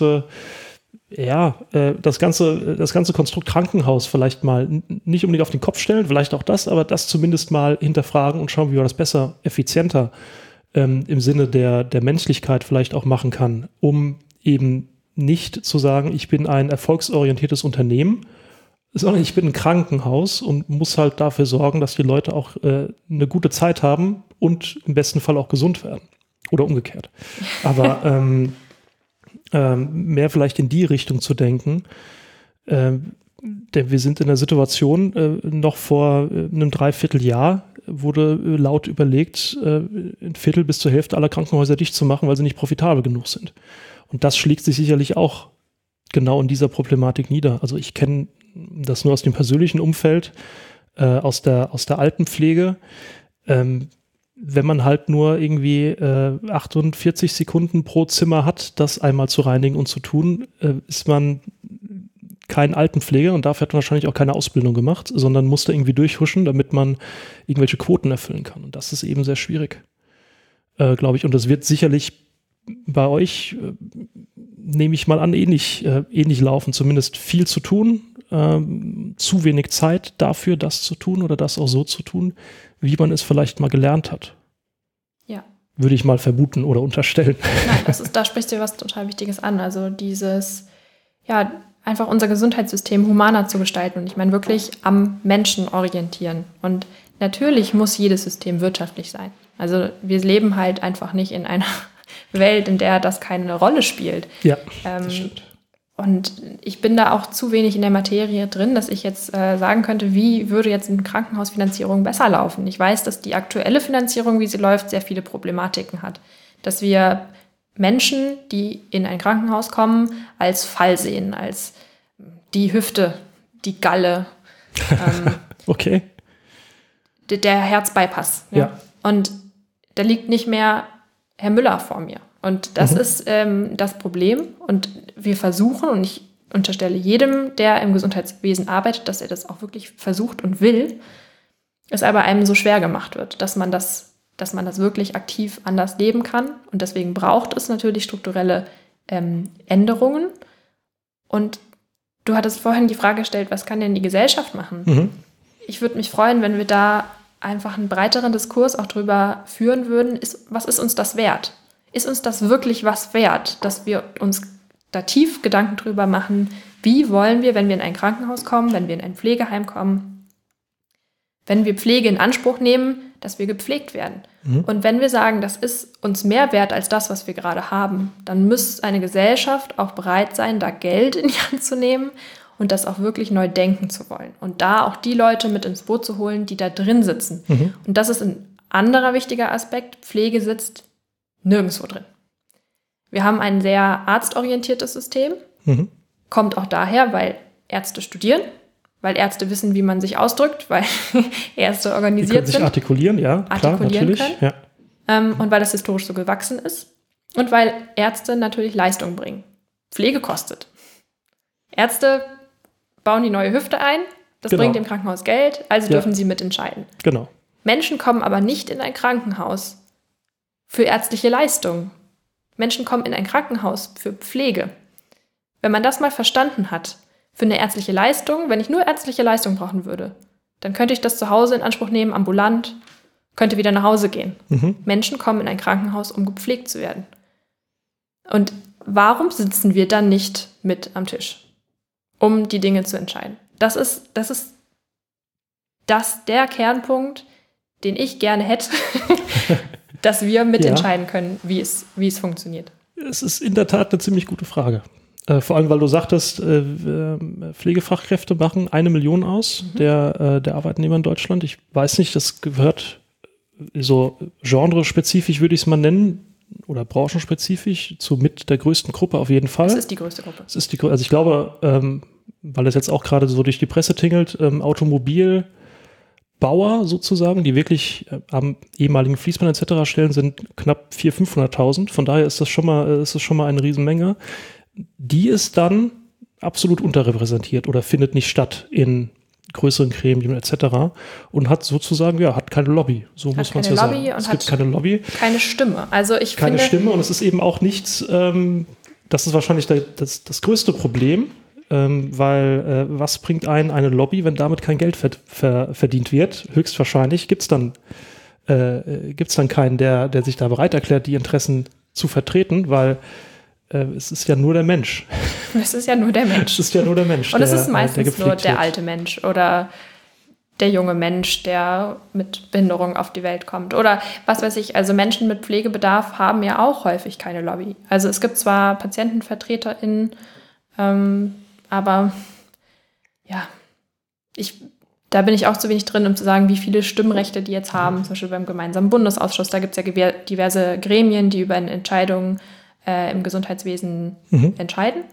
das ganze Konstrukt Krankenhaus vielleicht mal nicht unbedingt auf den Kopf stellen, vielleicht auch das, aber das zumindest mal hinterfragen und schauen, wie man das besser, effizienter im Sinne der Menschlichkeit vielleicht auch machen kann, um eben nicht zu sagen, ich bin ein erfolgsorientiertes Unternehmen, sondern ich bin ein Krankenhaus und muss halt dafür sorgen, dass die Leute auch eine gute Zeit haben und im besten Fall auch gesund werden. Oder umgekehrt. Aber mehr vielleicht in die Richtung zu denken. Denn wir sind in der Situation, noch vor einem Dreivierteljahr wurde laut überlegt, ein Viertel bis zur Hälfte aller Krankenhäuser dicht zu machen, weil sie nicht profitabel genug sind. Und das schlägt sich sicherlich auch genau in dieser Problematik nieder. Also ich kenne das nur aus dem persönlichen Umfeld, aus der Altenpflege. Wenn man halt nur irgendwie 48 Sekunden pro Zimmer hat, das einmal zu reinigen und zu tun, ist man kein Altenpfleger und dafür hat man wahrscheinlich auch keine Ausbildung gemacht, sondern musste irgendwie durchhuschen, damit man irgendwelche Quoten erfüllen kann. Und das ist eben sehr schwierig, glaube ich. Und das wird sicherlich bei euch, nehme ich mal an, ähnlich laufen. Zumindest viel zu tun, zu wenig Zeit dafür, das zu tun oder das auch so zu tun, wie man es vielleicht mal gelernt hat. Ja. Würde ich mal vermuten oder unterstellen. Nein, da sprichst du was total Wichtiges an. Also dieses, ja, einfach unser Gesundheitssystem humaner zu gestalten und ich meine wirklich am Menschen orientieren. Und natürlich muss jedes System wirtschaftlich sein. Also wir leben halt einfach nicht in einer Welt, in der das keine Rolle spielt. Ja, das stimmt. Und ich bin da auch zu wenig in der Materie drin, dass ich jetzt sagen könnte, wie würde jetzt eine Krankenhausfinanzierung besser laufen. Ich weiß, dass die aktuelle Finanzierung, wie sie läuft, sehr viele Problematiken hat. Dass wir Menschen, die in ein Krankenhaus kommen, als Fall sehen, als die Hüfte, die Galle, okay. Der Herzbypass. Ja. Und da liegt nicht mehr Herr Müller vor mir. Und das ist das Problem. Und wir versuchen, und ich unterstelle jedem, der im Gesundheitswesen arbeitet, dass er das auch wirklich versucht und will, es aber einem so schwer gemacht wird, dass man das wirklich aktiv anders leben kann. Und deswegen braucht es natürlich strukturelle Änderungen. Und du hattest vorhin die Frage gestellt, was kann denn die Gesellschaft machen? Ich würde mich freuen, wenn wir da einfach einen breiteren Diskurs auch drüber führen würden. Was ist uns das wert? Ist uns das wirklich was wert, dass wir uns da tief Gedanken drüber machen, wie wollen wir, wenn wir in ein Krankenhaus kommen, wenn wir in ein Pflegeheim kommen, wenn wir Pflege in Anspruch nehmen, dass wir gepflegt werden. Und wenn wir sagen, das ist uns mehr wert als das, was wir gerade haben, dann muss eine Gesellschaft auch bereit sein, da Geld in die Hand zu nehmen und das auch wirklich neu denken zu wollen. Und da auch die Leute mit ins Boot zu holen, die da drin sitzen. Und das ist ein anderer wichtiger Aspekt. Pflege sitzt nirgendwo drin. Wir haben ein sehr arztorientiertes System. Kommt auch daher, weil Ärzte studieren, weil Ärzte wissen, wie man sich ausdrückt, weil Ärzte organisiert sind. Die können sich artikulieren, ja, klar, natürlich. Ja. Und weil das historisch so gewachsen ist. Und weil Ärzte natürlich Leistung bringen. Pflege kostet. Ärzte bauen die neue Hüfte ein, das bringt dem Krankenhaus Geld, also dürfen sie mitentscheiden. Genau. Menschen kommen aber nicht in ein Krankenhaus für ärztliche Leistungen. Menschen kommen in ein Krankenhaus für Pflege. Wenn man das mal verstanden hat, für eine ärztliche Leistung, wenn ich nur ärztliche Leistung brauchen würde, dann könnte ich das zu Hause in Anspruch nehmen, ambulant, könnte wieder nach Hause gehen. Menschen kommen in ein Krankenhaus, um gepflegt zu werden. Und warum sitzen wir dann nicht mit am Tisch, um die Dinge zu entscheiden? Das ist der Kernpunkt, den ich gerne hätte, dass wir mitentscheiden können, wie es funktioniert. Es ist in der Tat eine ziemlich gute Frage. Vor allem, weil du sagtest, Pflegefachkräfte machen 1 Million aus, der Arbeitnehmer in Deutschland. Ich weiß nicht, das gehört so genrespezifisch, würde ich es mal nennen, oder branchenspezifisch, zu mit der größten Gruppe auf jeden Fall. Das ist die größte Gruppe. Also ich glaube, weil es jetzt auch gerade so durch die Presse tingelt, Automobilbauer sozusagen, die wirklich am ehemaligen Fließband etc. stellen, sind knapp 400.000, 500.000. Von daher ist das schon mal eine Riesenmenge. Die ist dann absolut unterrepräsentiert oder findet nicht statt in größeren Gremien etc. und hat sozusagen, hat keine Lobby. So muss man es ja sagen. Es gibt keine Lobby. Keine Stimme. Also keine Stimme und es ist eben auch nichts, das ist wahrscheinlich das größte Problem, weil was bringt eine Lobby, wenn damit kein Geld verdient wird? Höchstwahrscheinlich gibt's dann keinen, der sich da bereit erklärt, die Interessen zu vertreten, weil es ist ja nur der Mensch. Es ist ja nur der Mensch. Es ist ja nur der Mensch. Und es ist meistens nur der alte Mensch oder der junge Mensch, der mit Behinderung auf die Welt kommt. Oder was weiß ich, also Menschen mit Pflegebedarf haben ja auch häufig keine Lobby. Also es gibt zwar PatientenvertreterInnen, aber da bin ich auch zu wenig drin, um zu sagen, wie viele Stimmrechte die jetzt haben. Zum Beispiel beim gemeinsamen Bundesausschuss, da gibt es ja diverse Gremien, die über Entscheidungen im Gesundheitswesen entscheiden.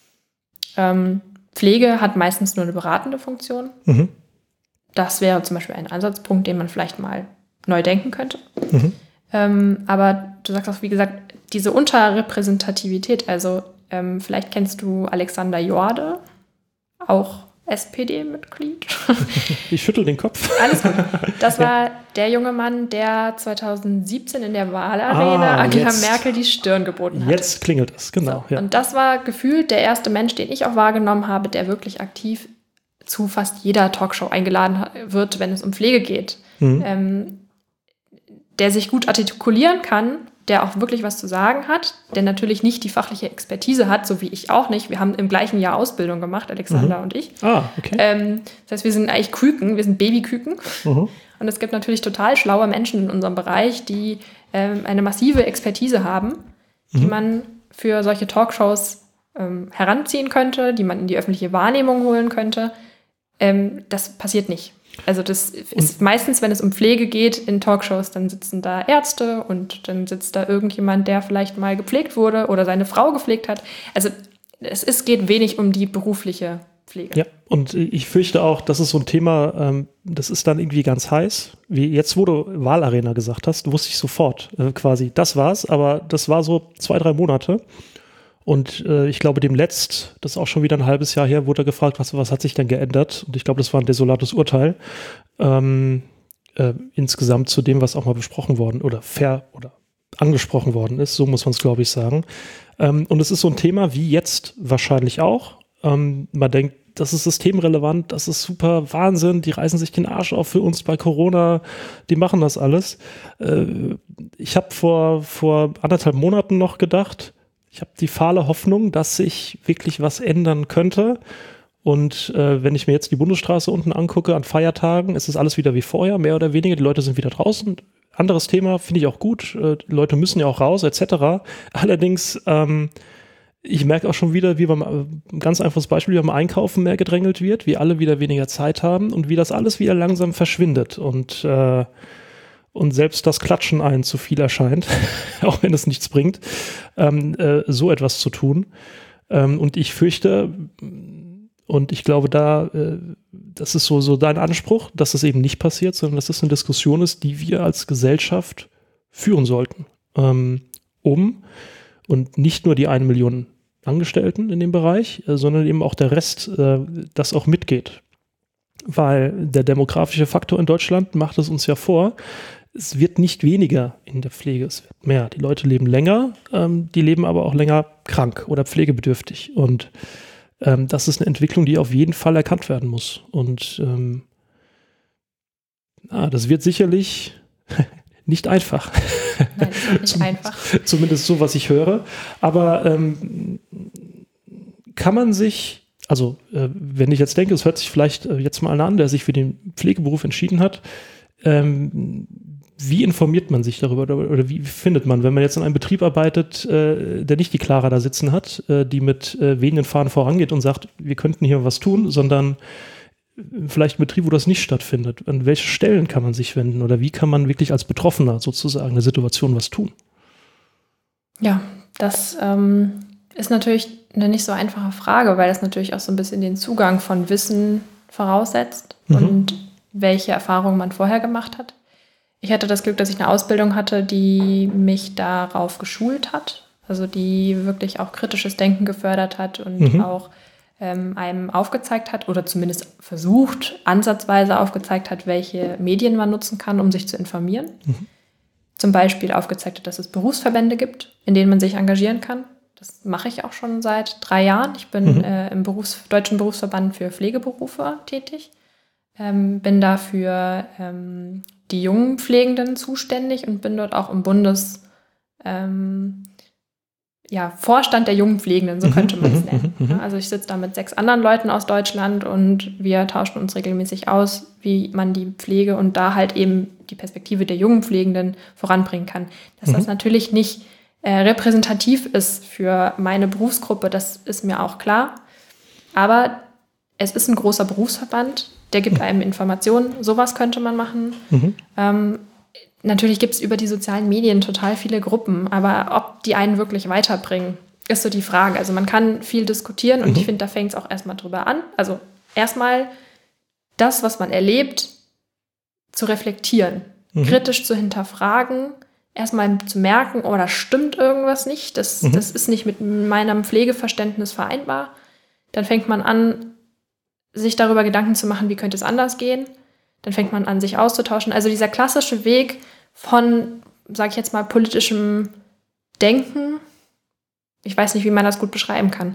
Pflege hat meistens nur eine beratende Funktion. Das wäre zum Beispiel ein Ansatzpunkt, den man vielleicht mal neu denken könnte. Aber du sagst auch, wie gesagt, diese Unterrepräsentativität, also vielleicht kennst du Alexander Jorde, auch SPD-Mitglied. Ich schüttel den Kopf. Alles gut. Das war der junge Mann, der 2017 in der Wahlarena Angela Merkel die Stirn geboten hat. Jetzt klingelt es, genau. So. Ja. Und das war gefühlt der erste Mensch, den ich auch wahrgenommen habe, der wirklich aktiv zu fast jeder Talkshow eingeladen wird, wenn es um Pflege geht. Der sich gut artikulieren kann, der auch wirklich was zu sagen hat, der natürlich nicht die fachliche Expertise hat, so wie ich auch nicht. Wir haben im gleichen Jahr Ausbildung gemacht, Alexander und ich. Okay. Das heißt, wir sind eigentlich Küken, wir sind Babyküken. Und es gibt natürlich total schlaue Menschen in unserem Bereich, die eine massive Expertise haben, die man für solche Talkshows heranziehen könnte, die man in die öffentliche Wahrnehmung holen könnte. Das passiert nicht. Also das ist meistens, wenn es um Pflege geht in Talkshows, dann sitzen da Ärzte und dann sitzt da irgendjemand, der vielleicht mal gepflegt wurde oder seine Frau gepflegt hat. Also es geht wenig um die berufliche Pflege. Ja, und ich fürchte auch, das ist so ein Thema, das ist dann irgendwie ganz heiß. Wie jetzt, wo du Wahlarena gesagt hast, wusste ich sofort quasi, das war's, aber das war so 2-3 Monate. Und ich glaube, das ist auch schon wieder ein halbes Jahr her, wurde er gefragt, was hat sich denn geändert? Und ich glaube, das war ein desolates Urteil. Insgesamt zu dem, was auch mal besprochen worden oder angesprochen worden ist, so muss man es, glaube ich, sagen. Und es ist so ein Thema wie jetzt wahrscheinlich auch. Man denkt, das ist systemrelevant, das ist super Wahnsinn, die reißen sich den Arsch auf für uns bei Corona, die machen das alles. Ich habe vor 1,5 Monaten noch gedacht, Ich habe die fahle Hoffnung, dass sich wirklich was ändern könnte. Und wenn ich mir jetzt die Bundesstraße unten angucke an Feiertagen, ist es alles wieder wie vorher, mehr oder weniger. Die Leute sind wieder draußen. Anderes Thema, finde ich auch gut. Die Leute müssen ja auch raus, etc. Allerdings, ich merke auch schon wieder, wie ein ganz einfaches Beispiel, wie beim Einkaufen mehr gedrängelt wird, wie alle wieder weniger Zeit haben und wie das alles wieder langsam verschwindet. Und selbst das Klatschen einen zu viel erscheint, auch wenn es nichts bringt, so etwas zu tun. Und ich fürchte, und ich glaube, das ist so dein Anspruch, dass das eben nicht passiert, sondern dass das eine Diskussion ist, die wir als Gesellschaft führen sollten, und nicht nur die 1 Million Angestellten in dem Bereich, sondern eben auch der Rest, das auch mitgeht. Weil der demografische Faktor in Deutschland macht es uns ja vor, es wird nicht weniger in der Pflege, es wird mehr. Die Leute leben länger, die leben aber auch länger krank oder pflegebedürftig. Und das ist eine Entwicklung, die auf jeden Fall erkannt werden muss. Und das wird sicherlich nicht einfach. Nein, das wird nicht einfach. Zumindest so, was ich höre. Aber kann man sich, also wenn ich jetzt denke, es hört sich vielleicht jetzt mal einer an, der sich für den Pflegeberuf entschieden hat, wie informiert man sich darüber oder wie findet man, wenn man jetzt in einem Betrieb arbeitet, der nicht die Clara da sitzen hat, die mit wehenden Fahnen vorangeht und sagt, wir könnten hier was tun, sondern vielleicht ein Betrieb, wo das nicht stattfindet. An welche Stellen kann man sich wenden oder wie kann man wirklich als Betroffener sozusagen eine Situation was tun? Ja, das ist natürlich eine nicht so einfache Frage, weil das natürlich auch so ein bisschen den Zugang von Wissen voraussetzt und welche Erfahrungen man vorher gemacht hat. Ich hatte das Glück, dass ich eine Ausbildung hatte, die mich darauf geschult hat, also die wirklich auch kritisches Denken gefördert hat und auch einem aufgezeigt hat oder zumindest versucht, ansatzweise aufgezeigt hat, welche Medien man nutzen kann, um sich zu informieren. Zum Beispiel aufgezeigt hat, dass es Berufsverbände gibt, in denen man sich engagieren kann. Das mache ich auch schon seit 3 Jahren. Ich bin im Deutschen Berufsverband für Pflegeberufe tätig, bin dafür die jungen Pflegenden zuständig und bin dort auch im Vorstand der jungen Pflegenden, so könnte man es nennen. Ja, also ich sitze da mit 6 anderen Leuten aus Deutschland und wir tauschen uns regelmäßig aus, wie man die Pflege und da halt eben die Perspektive der jungen Pflegenden voranbringen kann. Dass das natürlich nicht repräsentativ ist für meine Berufsgruppe, das ist mir auch klar. Aber es ist ein großer Berufsverband, der gibt einem Informationen, sowas könnte man machen. Natürlich gibt es über die sozialen Medien total viele Gruppen, aber ob die einen wirklich weiterbringen, ist so die Frage. Also man kann viel diskutieren und ich finde, da fängt es auch erstmal drüber an. Also erstmal das, was man erlebt, zu reflektieren, kritisch zu hinterfragen, erstmal zu merken, oh, da stimmt irgendwas nicht, das ist nicht mit meinem Pflegeverständnis vereinbar. Dann fängt man an, sich darüber Gedanken zu machen, wie könnte es anders gehen. Dann fängt man an, sich auszutauschen. Also dieser klassische Weg von, sage ich jetzt mal, politischem Denken, ich weiß nicht, wie man das gut beschreiben kann.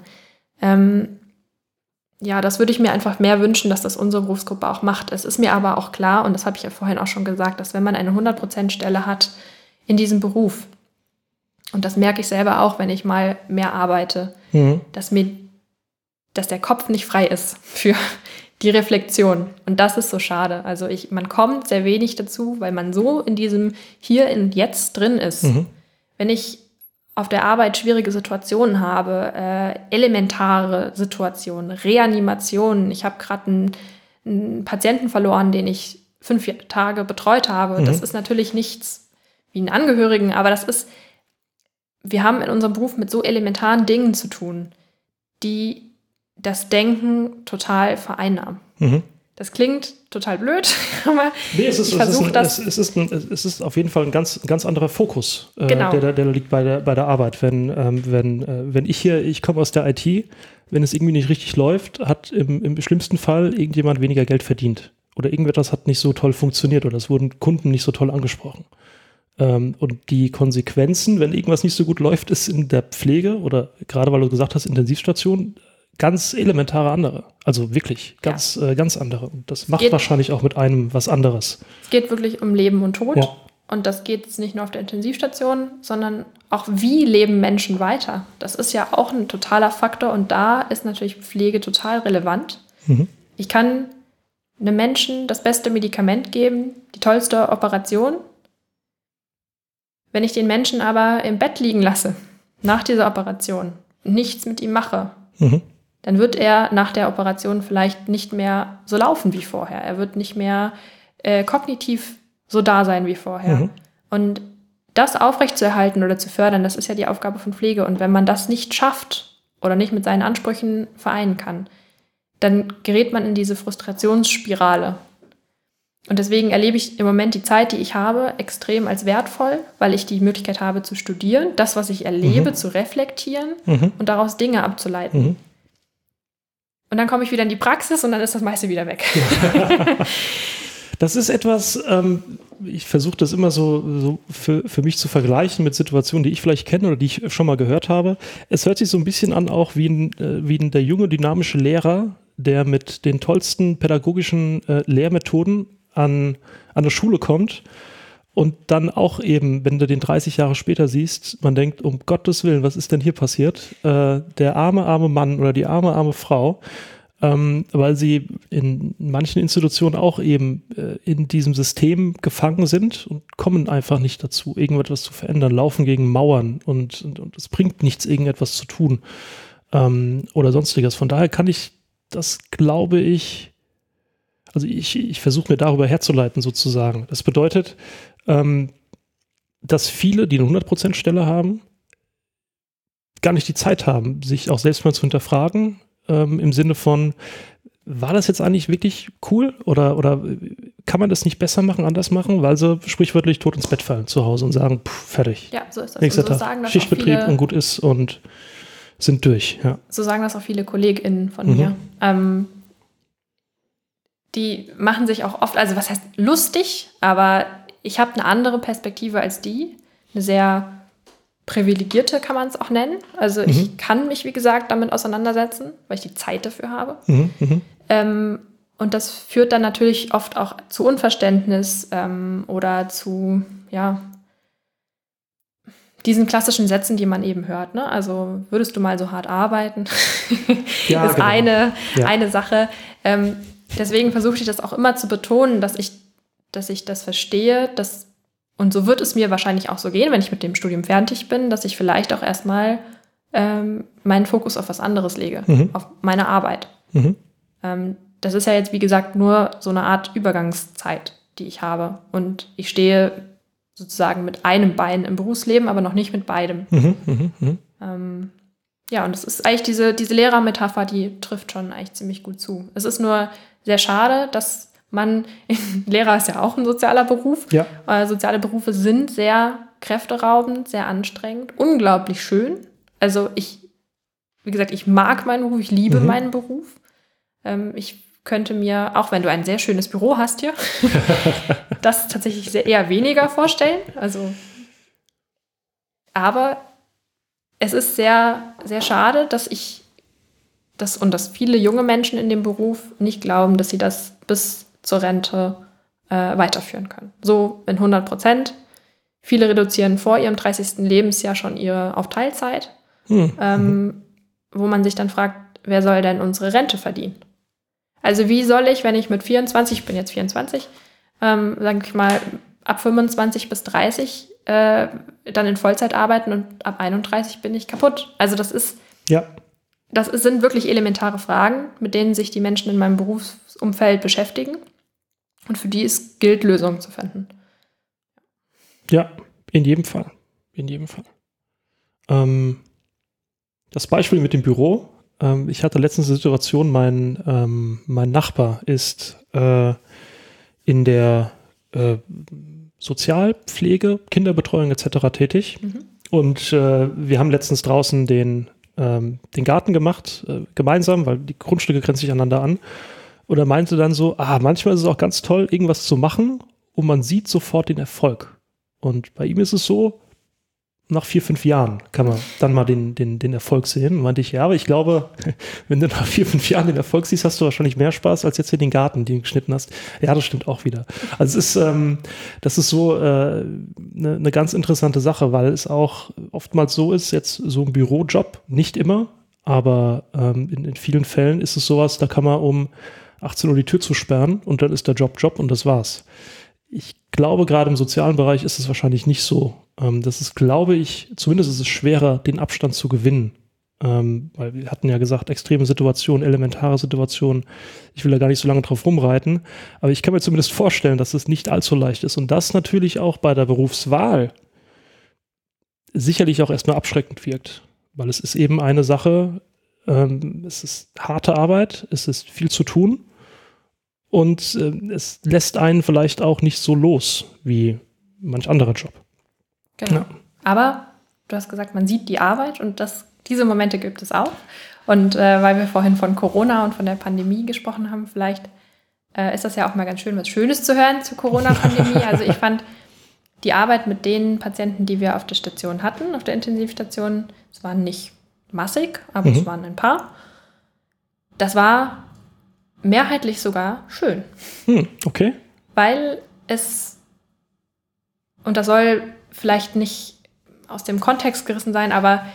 Das würde ich mir einfach mehr wünschen, dass das unsere Berufsgruppe auch macht. Es ist mir aber auch klar, und das habe ich ja vorhin auch schon gesagt, dass wenn man eine 100%-Stelle hat in diesem Beruf, und das merke ich selber auch, wenn ich mal mehr arbeite, dass der Kopf nicht frei ist für die Reflexion. Und das ist so schade. Also man kommt sehr wenig dazu, weil man so in diesem Hier und Jetzt drin ist. Wenn ich auf der Arbeit schwierige Situationen habe, elementare Situationen, Reanimationen. Ich habe gerade einen Patienten verloren, den ich 5 Tage betreut habe. Das ist natürlich nichts wie einen Angehörigen, aber wir haben in unserem Beruf mit so elementaren Dingen zu tun, die das Denken total vereinnahmen. Das klingt total blöd, aber es ist auf jeden Fall ein ganz anderer Fokus, der liegt bei der Arbeit. Wenn ich komme aus der IT, wenn es irgendwie nicht richtig läuft, hat im schlimmsten Fall irgendjemand weniger Geld verdient. Oder irgendetwas hat nicht so toll funktioniert oder es wurden Kunden nicht so toll angesprochen. Und die Konsequenzen, wenn irgendwas nicht so gut läuft, ist in der Pflege oder gerade weil du gesagt hast, Intensivstation, ganz elementare andere. Also wirklich ganz andere. Und das macht wahrscheinlich auch mit einem was anderes. Es geht wirklich um Leben und Tod. Ja. und das geht jetzt nicht nur auf der Intensivstation, sondern auch, wie leben Menschen weiter? Das ist ja auch ein totaler Faktor und da ist natürlich Pflege total relevant. Ich kann einem Menschen das beste Medikament geben, die tollste Operation. Wenn ich den Menschen aber im Bett liegen lasse, nach dieser Operation, und nichts mit ihm mache, dann wird er nach der Operation vielleicht nicht mehr so laufen wie vorher. Er wird nicht mehr kognitiv so da sein wie vorher. Und das aufrechtzuerhalten oder zu fördern, das ist ja die Aufgabe von Pflege. Und wenn man das nicht schafft oder nicht mit seinen Ansprüchen vereinen kann, dann gerät man in diese Frustrationsspirale. Und deswegen erlebe ich im Moment die Zeit, die ich habe, extrem als wertvoll, weil ich die Möglichkeit habe zu studieren, das, was ich erlebe, zu reflektieren und daraus Dinge abzuleiten. Und dann komme ich wieder in die Praxis und dann ist das meiste wieder weg. Das ist etwas, ich versuche das immer so für mich zu vergleichen mit Situationen, die ich vielleicht kenne oder die ich schon mal gehört habe. Es hört sich so ein bisschen an, auch wie der junge, dynamische Lehrer, der mit den tollsten pädagogischen Lehrmethoden an eine Schule kommt und dann auch eben, wenn du den 30 Jahre später siehst, man denkt, um Gottes Willen, was ist denn hier passiert? Der arme Mann oder die arme Frau, weil sie in manchen Institutionen auch eben in diesem System gefangen sind und kommen einfach nicht dazu, irgendetwas zu verändern, laufen gegen Mauern und es bringt nichts, irgendetwas zu tun oder sonstiges. Von daher kann ich das, glaube ich, also ich versuche mir darüber herzuleiten sozusagen. Das bedeutet, dass viele, die eine 100% Stelle haben, gar nicht die Zeit haben, sich auch selbst mal zu hinterfragen, im Sinne von, war das jetzt eigentlich wirklich cool oder kann man das nicht besser machen, anders machen, weil sie sprichwörtlich tot ins Bett fallen zu Hause und sagen, fertig. Ja, so ist das. Nächster und so Tag, sagen das Schichtbetrieb auch viele, und gut ist und sind durch. Ja. So sagen das auch viele KollegInnen von mir. Die machen sich auch oft, also was heißt lustig, aber ich habe eine andere Perspektive als die, eine sehr privilegierte kann man es auch nennen. Also ich kann mich, wie gesagt, damit auseinandersetzen, weil ich die Zeit dafür habe. Und das führt dann natürlich oft auch zu Unverständnis oder zu, diesen klassischen Sätzen, die man eben hört. Ne? Also würdest du mal so hart arbeiten? Ja, ist genau. eine Sache. Deswegen versuche ich das auch immer zu betonen, dass ich das verstehe, und so wird es mir wahrscheinlich auch so gehen, wenn ich mit dem Studium fertig bin, dass ich vielleicht auch erstmal meinen Fokus auf was anderes lege, auf meine Arbeit. Das ist ja jetzt, wie gesagt, nur so eine Art Übergangszeit, die ich habe. Und ich stehe sozusagen mit einem Bein im Berufsleben, aber noch nicht mit beidem. Und das ist eigentlich diese Lehrermetapher, die trifft schon eigentlich ziemlich gut zu. Es ist nur sehr schade, dass Lehrer ist ja auch ein sozialer Beruf. Ja. Soziale Berufe sind sehr kräfteraubend, sehr anstrengend, unglaublich schön. Also wie gesagt, ich mag meinen Beruf, ich liebe meinen Beruf. Ich könnte mir, auch wenn du ein sehr schönes Büro hast hier, das tatsächlich eher weniger vorstellen. Aber es ist sehr, sehr schade, dass viele junge Menschen in dem Beruf nicht glauben, dass sie das bis zur Rente weiterführen können. So in 100%. Viele reduzieren vor ihrem 30. Lebensjahr schon auf Teilzeit, wo man sich dann fragt, wer soll denn unsere Rente verdienen? Also wie soll ich, wenn ich mit 24, ich bin jetzt 24, sage ich mal, ab 25 bis 30 dann in Vollzeit arbeiten und ab 31 bin ich kaputt. Also das sind wirklich elementare Fragen, mit denen sich die Menschen in meinem Berufsumfeld beschäftigen. Und für die es gilt, Lösungen zu finden. Ja, in jedem Fall. Das Beispiel mit dem Büro. Ich hatte letztens eine Situation, mein Nachbar ist in der Sozialpflege, Kinderbetreuung etc. tätig. Und wir haben letztens draußen den Garten gemacht, gemeinsam, weil die Grundstücke grenzen sich aneinander an. Und er meinte dann so, manchmal ist es auch ganz toll, irgendwas zu machen und man sieht sofort den Erfolg. Und bei ihm ist es so, nach 4, 5 Jahren kann man dann mal den Erfolg sehen. Und meinte ich, ja, aber ich glaube, wenn du nach 4, 5 Jahren den Erfolg siehst, hast du wahrscheinlich mehr Spaß, als jetzt hier den Garten, den du geschnitten hast. Ja, das stimmt auch wieder. Also das ist so eine ganz interessante Sache, weil es auch oftmals so ist, jetzt so ein Bürojob, nicht immer, aber in vielen Fällen ist es sowas, da kann man um 18 Uhr die Tür zusperren und dann ist der Job und das war's. Ich glaube, gerade im sozialen Bereich ist es wahrscheinlich nicht so. Das ist, glaube ich, zumindest ist es schwerer, den Abstand zu gewinnen. Weil wir hatten ja gesagt, extreme Situationen, elementare Situationen. Ich will da gar nicht so lange drauf rumreiten. Aber ich kann mir zumindest vorstellen, dass es nicht allzu leicht ist. Und das natürlich auch bei der Berufswahl sicherlich auch erstmal abschreckend wirkt. Weil es ist eben eine Sache, es ist harte Arbeit, es ist viel zu tun. Und es lässt einen vielleicht auch nicht so los wie manch anderer Job. Genau. Ja. Aber du hast gesagt, man sieht die Arbeit und diese Momente gibt es auch. Und weil wir vorhin von Corona und von der Pandemie gesprochen haben, vielleicht ist das ja auch mal ganz schön, was Schönes zu hören zur Corona-Pandemie. Also ich fand die Arbeit mit den Patienten, die wir auf der Station hatten, auf der Intensivstation, es waren nicht massig, aber es waren ein paar. Das war mehrheitlich sogar schön. Okay. Weil und das soll vielleicht nicht aus dem Kontext gerissen sein, aber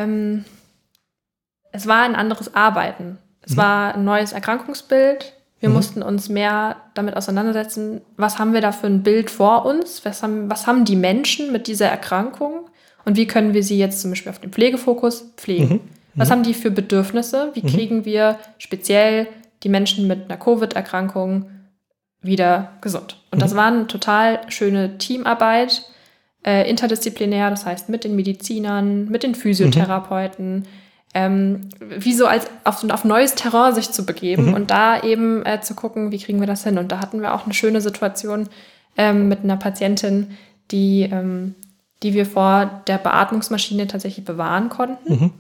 es war ein anderes Arbeiten. Es war ein neues Erkrankungsbild. Wir mussten uns mehr damit auseinandersetzen, was haben wir da für ein Bild vor uns? Was haben die Menschen mit dieser Erkrankung? Und wie können wir sie jetzt zum Beispiel auf den Pflegefokus pflegen? Was haben die für Bedürfnisse? Wie kriegen wir speziell die Menschen mit einer Covid-Erkrankung wieder gesund? Und das war eine total schöne Teamarbeit, interdisziplinär, das heißt mit den Medizinern, mit den Physiotherapeuten, wie so als auf neues Terrain sich zu begeben und da eben zu gucken, wie kriegen wir das hin. Und da hatten wir auch eine schöne Situation mit einer Patientin, die wir vor der Beatmungsmaschine tatsächlich bewahren konnten.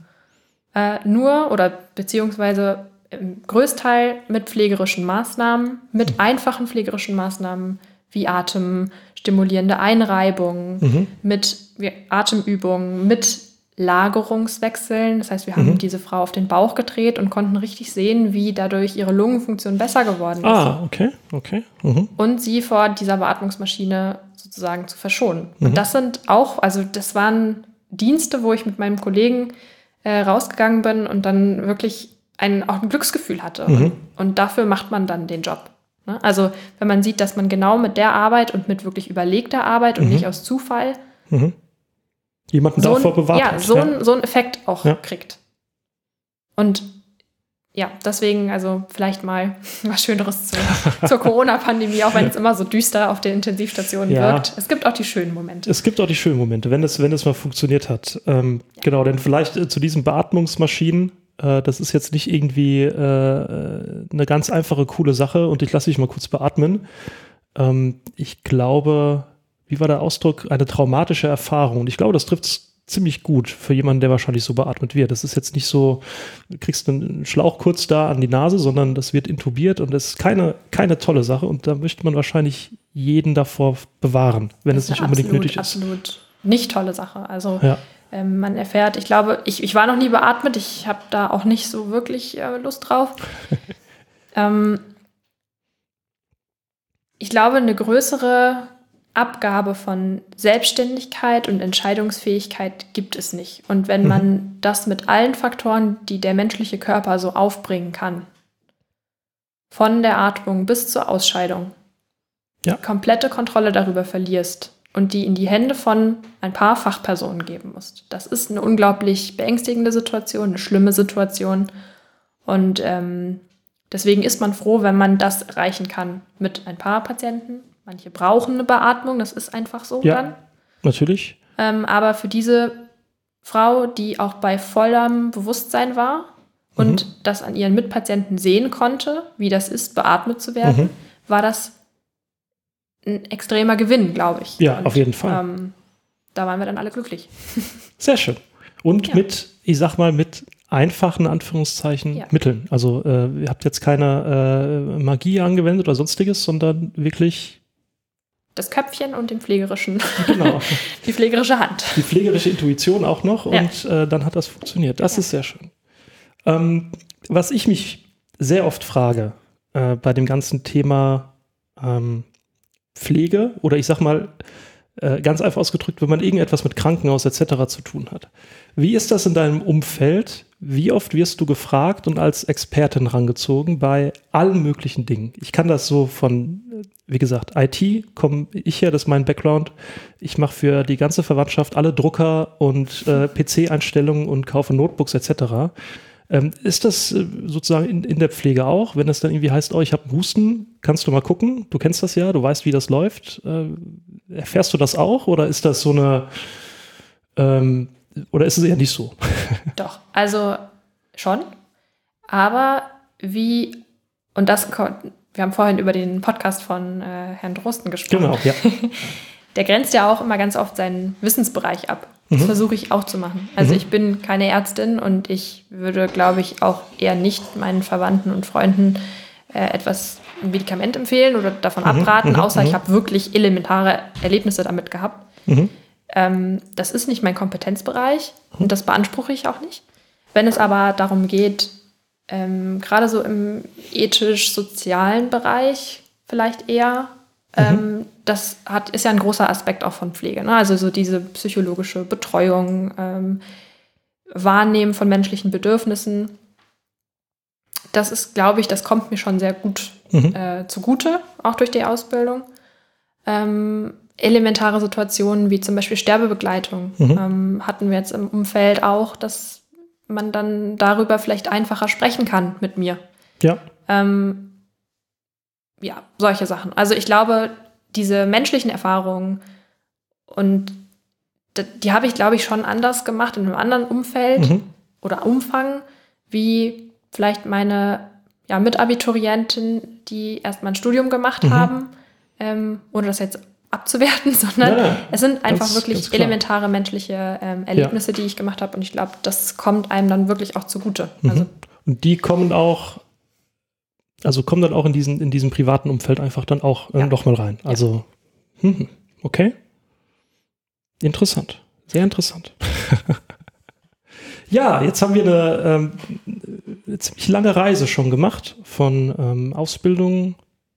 Beziehungsweise im Größteil mit pflegerischen Maßnahmen, mit einfachen pflegerischen Maßnahmen wie atemstimulierende Einreibung, mit Atemübungen, mit Lagerungswechseln. Das heißt, wir haben diese Frau auf den Bauch gedreht und konnten richtig sehen, wie dadurch ihre Lungenfunktion besser geworden ist. Okay. Und sie vor dieser Beatmungsmaschine sozusagen zu verschonen. Und das das waren Dienste, wo ich mit meinem Kollegen rausgegangen bin und dann wirklich auch ein Glücksgefühl hatte. Und dafür macht man dann den Job. Ne? Also wenn man sieht, dass man genau mit der Arbeit und mit wirklich überlegter Arbeit und nicht aus Zufall jemanden davor bewahrt. Ja, so einen Effekt auch kriegt. Und ja, deswegen also vielleicht mal was Schöneres zur Corona-Pandemie, auch wenn es immer so düster auf der Intensivstation wirkt. Es gibt auch die schönen Momente. Es gibt auch die schönen Momente, wenn es mal funktioniert hat. Genau, denn vielleicht zu diesen Beatmungsmaschinen, das ist jetzt nicht irgendwie eine ganz einfache, coole Sache und ich lasse dich mal kurz beatmen. Ich glaube, wie war der Ausdruck? Eine traumatische Erfahrung. Und ich glaube, das trifft es ziemlich gut für jemanden, der wahrscheinlich so beatmet wird. Das ist jetzt nicht so, du kriegst einen Schlauch kurz da an die Nase, sondern das wird intubiert und das ist keine tolle Sache und da möchte man wahrscheinlich jeden davor bewahren, wenn es nicht unbedingt nötig ist. Absolut nicht tolle Sache. Also man erfährt, ich glaube, ich war noch nie beatmet, ich habe da auch nicht so wirklich Lust drauf. Ich glaube, eine größere Abgabe von Selbstständigkeit und Entscheidungsfähigkeit gibt es nicht. Und wenn man das mit allen Faktoren, die der menschliche Körper so aufbringen kann, von der Atmung bis zur Ausscheidung, komplette Kontrolle darüber verlierst und die in die Hände von ein paar Fachpersonen geben musst. Das ist eine unglaublich beängstigende Situation, eine schlimme Situation. Und deswegen ist man froh, wenn man das erreichen kann mit ein paar Patienten. Manche brauchen eine Beatmung, das ist einfach so dann. Natürlich. Aber für diese Frau, die auch bei vollem Bewusstsein war und das an ihren Mitpatienten sehen konnte, wie das ist, beatmet zu werden, war das ein extremer Gewinn, glaube ich. Ja, und, auf jeden Fall. Da waren wir dann alle glücklich. Sehr schön. Und mit einfachen, Anführungszeichen, Mitteln. Also ihr habt jetzt keine Magie angewendet oder sonstiges, sondern wirklich das Köpfchen und den pflegerischen, genau. die pflegerische Hand. Die pflegerische Intuition auch noch und dann hat das funktioniert. Das ist sehr schön. Was ich mich sehr oft frage bei dem ganzen Thema Pflege oder ich sag mal ganz einfach ausgedrückt, wenn man irgendetwas mit Krankenhaus etc. zu tun hat. Wie ist das in deinem Umfeld? Wie oft wirst du gefragt und als Expertin rangezogen bei allen möglichen Dingen? Ich kann das so von, wie gesagt, IT komme ich her, das ist mein Background. Ich mache für die ganze Verwandtschaft alle Drucker und PC-Einstellungen und kaufe Notebooks etc. Ist das sozusagen in der Pflege auch, wenn es dann irgendwie heißt, oh, ich habe einen Husten, kannst du mal gucken, du kennst das ja, du weißt, wie das läuft. Erfährst du das auch oder ist das so eine, oder ist es eher nicht so? Doch, also schon, aber und das, wir haben vorhin über den Podcast von Herrn Drosten gesprochen. Genau, ja. Der grenzt ja auch immer ganz oft seinen Wissensbereich ab. Das versuche ich auch zu machen. Also ich bin keine Ärztin und ich würde, glaube ich, auch eher nicht meinen Verwandten und Freunden ein Medikament empfehlen oder davon abraten, außer ich habe wirklich elementare Erlebnisse damit gehabt. Das ist nicht mein Kompetenzbereich und das beanspruche ich auch nicht. Wenn es aber darum geht, gerade so im ethisch-sozialen Bereich vielleicht eher, ist ja ein großer Aspekt auch von Pflege. Ne? Also so diese psychologische Betreuung, Wahrnehmen von menschlichen Bedürfnissen. Das ist, glaube ich, das kommt mir schon sehr gut zugute, auch durch die Ausbildung. Elementare Situationen wie zum Beispiel Sterbebegleitung hatten wir jetzt im Umfeld auch, dass man dann darüber vielleicht einfacher sprechen kann mit mir. Ja. Ja, solche Sachen. Also ich glaube, diese menschlichen Erfahrungen und die habe ich, glaube ich, schon anders gemacht in einem anderen Umfeld oder Umfang, wie vielleicht meine Mitabiturienten, die erst mal ein Studium gemacht haben, ohne das jetzt abzuwerten, sondern es sind einfach wirklich elementare menschliche Erlebnisse, die ich gemacht habe und ich glaube, das kommt einem dann wirklich auch zugute. Also, und die kommen dann auch in diesem privaten Umfeld einfach dann auch noch mal rein. Also, okay. Interessant. Sehr interessant. Ja, jetzt haben wir eine ziemlich lange Reise schon gemacht von Ausbildung,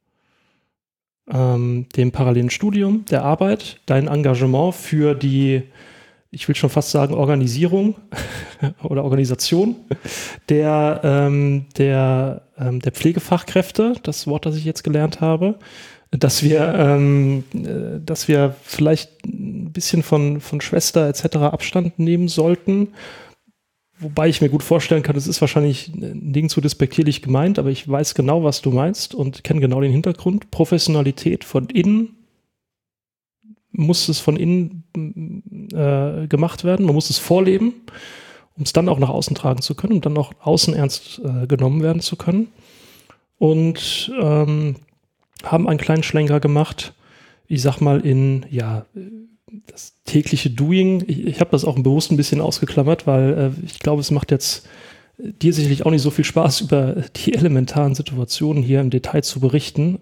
dem parallelen Studium, der Arbeit, dein Engagement für die, ich will schon fast sagen, Organisierung oder Organisation der Pflegefachkräfte, das Wort, das ich jetzt gelernt habe, dass wir vielleicht ein bisschen von Schwester etc. Abstand nehmen sollten. Wobei ich mir gut vorstellen kann, das ist wahrscheinlich ein Ding zu despektierlich gemeint, aber ich weiß genau, was du meinst und kenne genau den Hintergrund. Professionalität von innen muss es von innen gemacht werden. Man muss es vorleben, um es dann auch nach außen tragen zu können und dann auch außen ernst genommen werden zu können. Und haben einen kleinen Schlenker gemacht, ich sag mal das tägliche Doing. Ich habe das auch bewusst ein bisschen ausgeklammert, weil ich glaube, es macht jetzt dir sicherlich auch nicht so viel Spaß, über die elementaren Situationen hier im Detail zu berichten.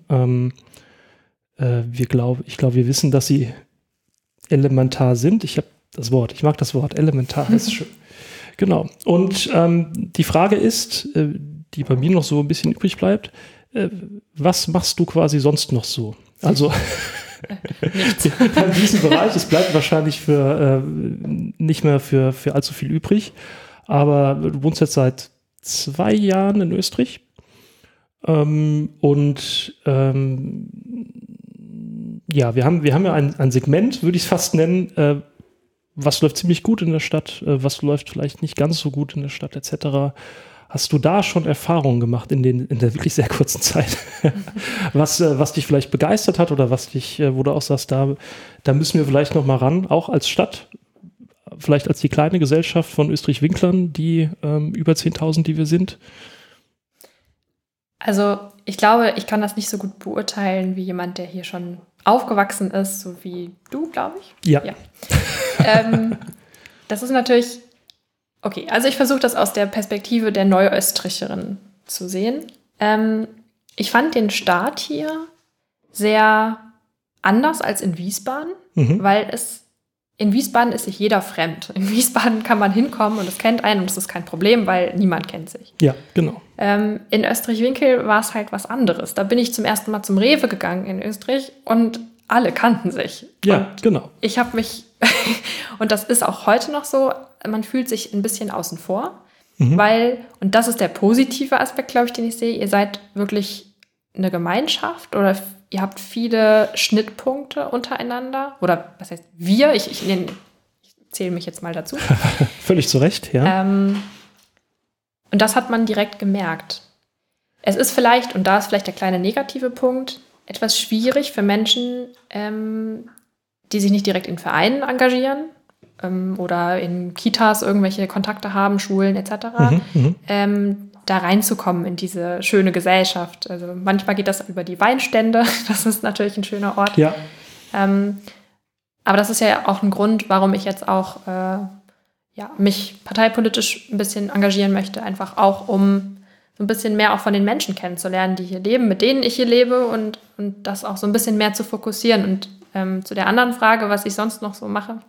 Ich glaube, wir wissen, dass sie elementar sind. Ich mag das Wort, elementar, das ist schön. Genau. Und die Frage ist, die bei mir noch so ein bisschen übrig bleibt, was machst du quasi sonst noch so? Also in diesem Bereich, es bleibt wahrscheinlich nicht mehr für allzu viel übrig, aber du wohnst jetzt seit 2 Jahren in Österreich wir haben ja ein Segment, würde ich es fast nennen, was läuft ziemlich gut in der Stadt, was läuft vielleicht nicht ganz so gut in der Stadt etc. Hast du da schon Erfahrungen gemacht in der wirklich sehr kurzen Zeit, was dich vielleicht begeistert hat oder wo du auch sagst, da müssen wir vielleicht noch mal ran, auch als Stadt, vielleicht als die kleine Gesellschaft von Österreich-Winklern, die über 10.000, die wir sind? Also ich glaube, ich kann das nicht so gut beurteilen wie jemand, der hier schon aufgewachsen ist, so wie du, glaube ich. Ja. Das ist natürlich... Okay, also ich versuche das aus der Perspektive der Neuösterreicherin zu sehen. Ich fand den Start hier sehr anders als in Wiesbaden, weil in Wiesbaden ist sich jeder fremd. In Wiesbaden kann man hinkommen und es kennt einen und es ist kein Problem, weil niemand kennt sich. Ja, genau. In Österreich-Winkel war es halt was anderes. Da bin ich zum ersten Mal zum Rewe gegangen in Österreich und alle kannten sich. Ja, und genau. Ich habe mich, und das ist auch heute noch so, man fühlt sich ein bisschen außen vor, weil, und das ist der positive Aspekt, glaube ich, den ich sehe, ihr seid wirklich eine Gemeinschaft oder ihr habt viele Schnittpunkte untereinander. Oder was heißt wir? Ich zähle mich jetzt mal dazu. Völlig zu Recht, ja. Und das hat man direkt gemerkt. Es ist vielleicht, und da ist vielleicht der kleine negative Punkt, etwas schwierig für Menschen, die sich nicht direkt in Vereinen engagieren oder in Kitas irgendwelche Kontakte haben, Schulen etc., da reinzukommen in diese schöne Gesellschaft. Also manchmal geht das über die Weinstände, das ist natürlich ein schöner Ort. Ja. Aber das ist ja auch ein Grund, warum ich jetzt auch mich parteipolitisch ein bisschen engagieren möchte, einfach auch, um so ein bisschen mehr auch von den Menschen kennenzulernen, die hier leben, mit denen ich hier lebe und das auch so ein bisschen mehr zu fokussieren. Und zu der anderen Frage, was ich sonst noch so mache,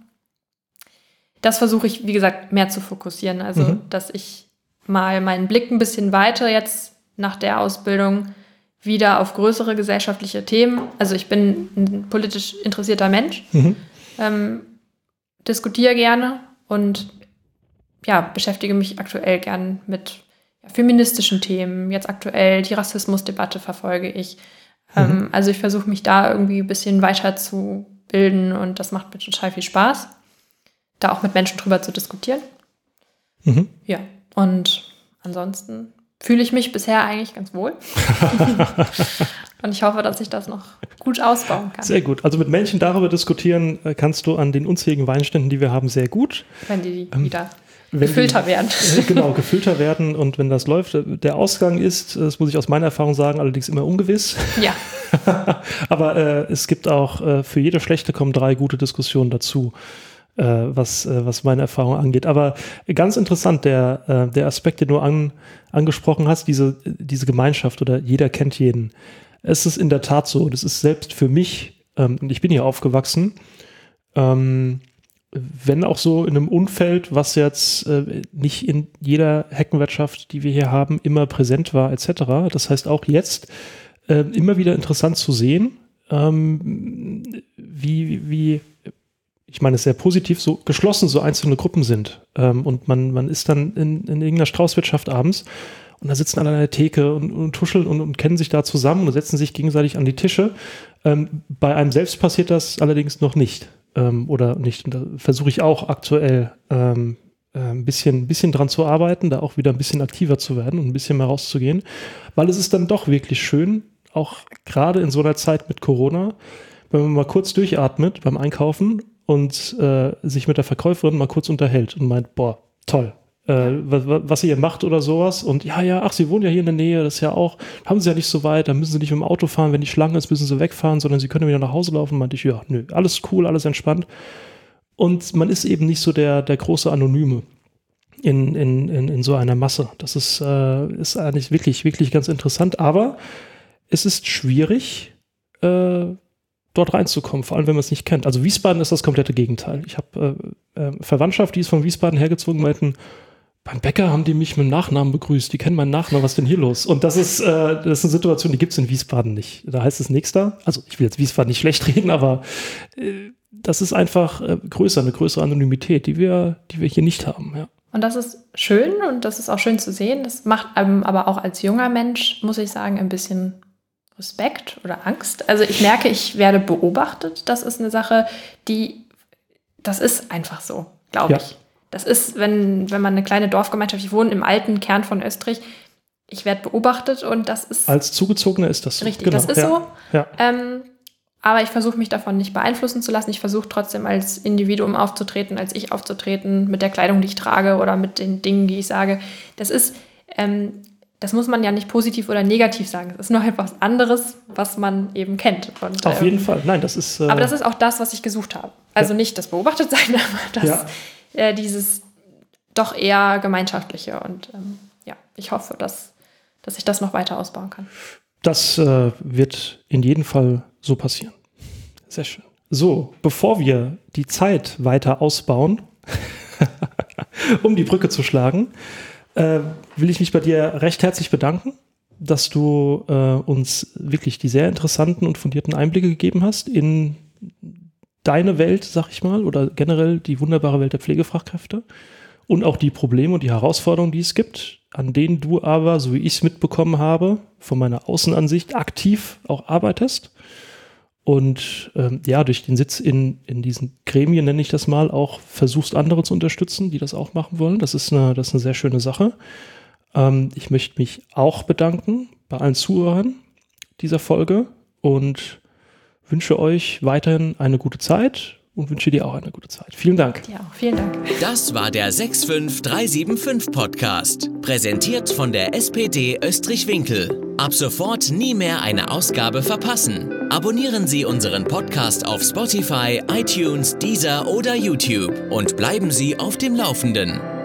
das versuche ich, wie gesagt, mehr zu fokussieren. Also, dass ich mal meinen Blick ein bisschen weiter jetzt nach der Ausbildung wieder auf größere gesellschaftliche Themen. Also ich bin ein politisch interessierter Mensch, diskutiere gerne und beschäftige mich aktuell gern mit feministischen Themen. Jetzt aktuell die Rassismusdebatte verfolge ich. Also ich versuche mich da irgendwie ein bisschen weiter zu bilden und das macht mir total viel Spaß, da auch mit Menschen drüber zu diskutieren. Ja, und ansonsten fühle ich mich bisher eigentlich ganz wohl. Und ich hoffe, dass ich das noch gut ausbauen kann. Sehr gut. Also mit Menschen darüber diskutieren kannst du an den unzähligen Weinständen, die wir haben, sehr gut. Wenn die wieder gefüllter werden. Genau, gefüllter werden. Und wenn das läuft, der Ausgang ist, das muss ich aus meiner Erfahrung sagen, allerdings immer ungewiss. Ja. Aber es gibt auch für jede schlechte kommen 3 gute Diskussionen dazu, was meine Erfahrung angeht. Aber ganz interessant, der Aspekt, den du angesprochen hast, diese Gemeinschaft oder jeder kennt jeden. Es ist in der Tat so, das ist selbst für mich, und ich bin hier aufgewachsen, wenn auch so in einem Umfeld, was jetzt nicht in jeder Heckenwirtschaft, die wir hier haben, immer präsent war, etc. Das heißt auch jetzt immer wieder interessant zu sehen, wie ich meine, es ist sehr positiv, so geschlossen so einzelne Gruppen sind. Und man ist dann in irgendeiner Straußwirtschaft abends und da sitzen alle an der Theke und tuscheln und kennen sich da zusammen und setzen sich gegenseitig an die Tische. Bei einem selbst passiert das allerdings noch nicht. Oder nicht. Und da versuche ich auch aktuell ein bisschen dran zu arbeiten, da auch wieder ein bisschen aktiver zu werden und ein bisschen mehr rauszugehen. Weil es ist dann doch wirklich schön, auch gerade in so einer Zeit mit Corona, wenn man mal kurz durchatmet beim Einkaufen und sich mit der Verkäuferin mal kurz unterhält und meint, boah, toll, was ihr macht oder sowas. Und ach, Sie wohnen ja hier in der Nähe, das ist ja auch, haben Sie ja nicht so weit, dann müssen Sie nicht mit dem Auto fahren, wenn die Schlange ist, müssen Sie wegfahren, sondern Sie können wieder nach Hause laufen. Meinte ich, ja, nö, alles cool, alles entspannt. Und man ist eben nicht so der große Anonyme in so einer Masse. Das ist eigentlich wirklich, wirklich ganz interessant, aber es ist schwierig, dort reinzukommen, vor allem wenn man es nicht kennt. Also Wiesbaden ist das komplette Gegenteil. Ich habe Verwandtschaft, die ist von Wiesbaden hergezogen, meinten, beim Bäcker haben die mich mit dem Nachnamen begrüßt, die kennen meinen Nachnamen, was ist denn hier los? Und das ist eine Situation, die gibt es in Wiesbaden nicht. Da heißt es Nächster, also ich will jetzt Wiesbaden nicht schlecht reden, aber das ist einfach eine größere Anonymität, die wir hier nicht haben. Ja. Und das ist schön und das ist auch schön zu sehen. Das macht aber auch als junger Mensch, muss ich sagen, ein bisschen Respekt oder Angst. Also ich merke, ich werde beobachtet. Das ist eine Sache, das ist einfach so, glaube ich. Das ist, wenn man eine kleine Dorfgemeinschaft, ich wohne im alten Kern von Österreich, ich werde beobachtet und das ist... Als Zugezogener ist das so. Richtig, genau. Das ist so. Ja. Aber ich versuche mich davon nicht beeinflussen zu lassen. Ich versuche trotzdem als Individuum aufzutreten, als ich aufzutreten, mit der Kleidung, die ich trage oder mit den Dingen, die ich sage. Das ist... das muss man ja nicht positiv oder negativ sagen. Es ist nur etwas anderes, was man eben kennt. Und, auf jeden Fall. Nein, das ist... aber das ist auch das, was ich gesucht habe. Also nicht das Beobachtetsein, aber dieses doch eher gemeinschaftliche. Und ich hoffe, dass ich das noch weiter ausbauen kann. Das wird in jedem Fall so passieren. Sehr schön. So, bevor wir die Zeit weiter ausbauen, um die Brücke zu schlagen, will ich mich bei dir recht herzlich bedanken, dass du uns wirklich die sehr interessanten und fundierten Einblicke gegeben hast in deine Welt, sag ich mal, oder generell die wunderbare Welt der Pflegefachkräfte und auch die Probleme und die Herausforderungen, die es gibt, an denen du aber, so wie ich es mitbekommen habe, von meiner Außenansicht aktiv auch arbeitest und durch den Sitz in diesen Gremien, nenne ich das mal, auch versuchst, andere zu unterstützen, die das auch machen wollen. Das ist eine sehr schöne Sache. Ich möchte mich auch bedanken bei allen Zuhörern dieser Folge und wünsche euch weiterhin eine gute Zeit und wünsche dir auch eine gute Zeit. Vielen Dank. Ja, vielen Dank. Das war der 65375 Podcast, präsentiert von der SPD Österreich-Winkel. Ab sofort nie mehr eine Ausgabe verpassen. Abonnieren Sie unseren Podcast auf Spotify, iTunes, Deezer oder YouTube und bleiben Sie auf dem Laufenden.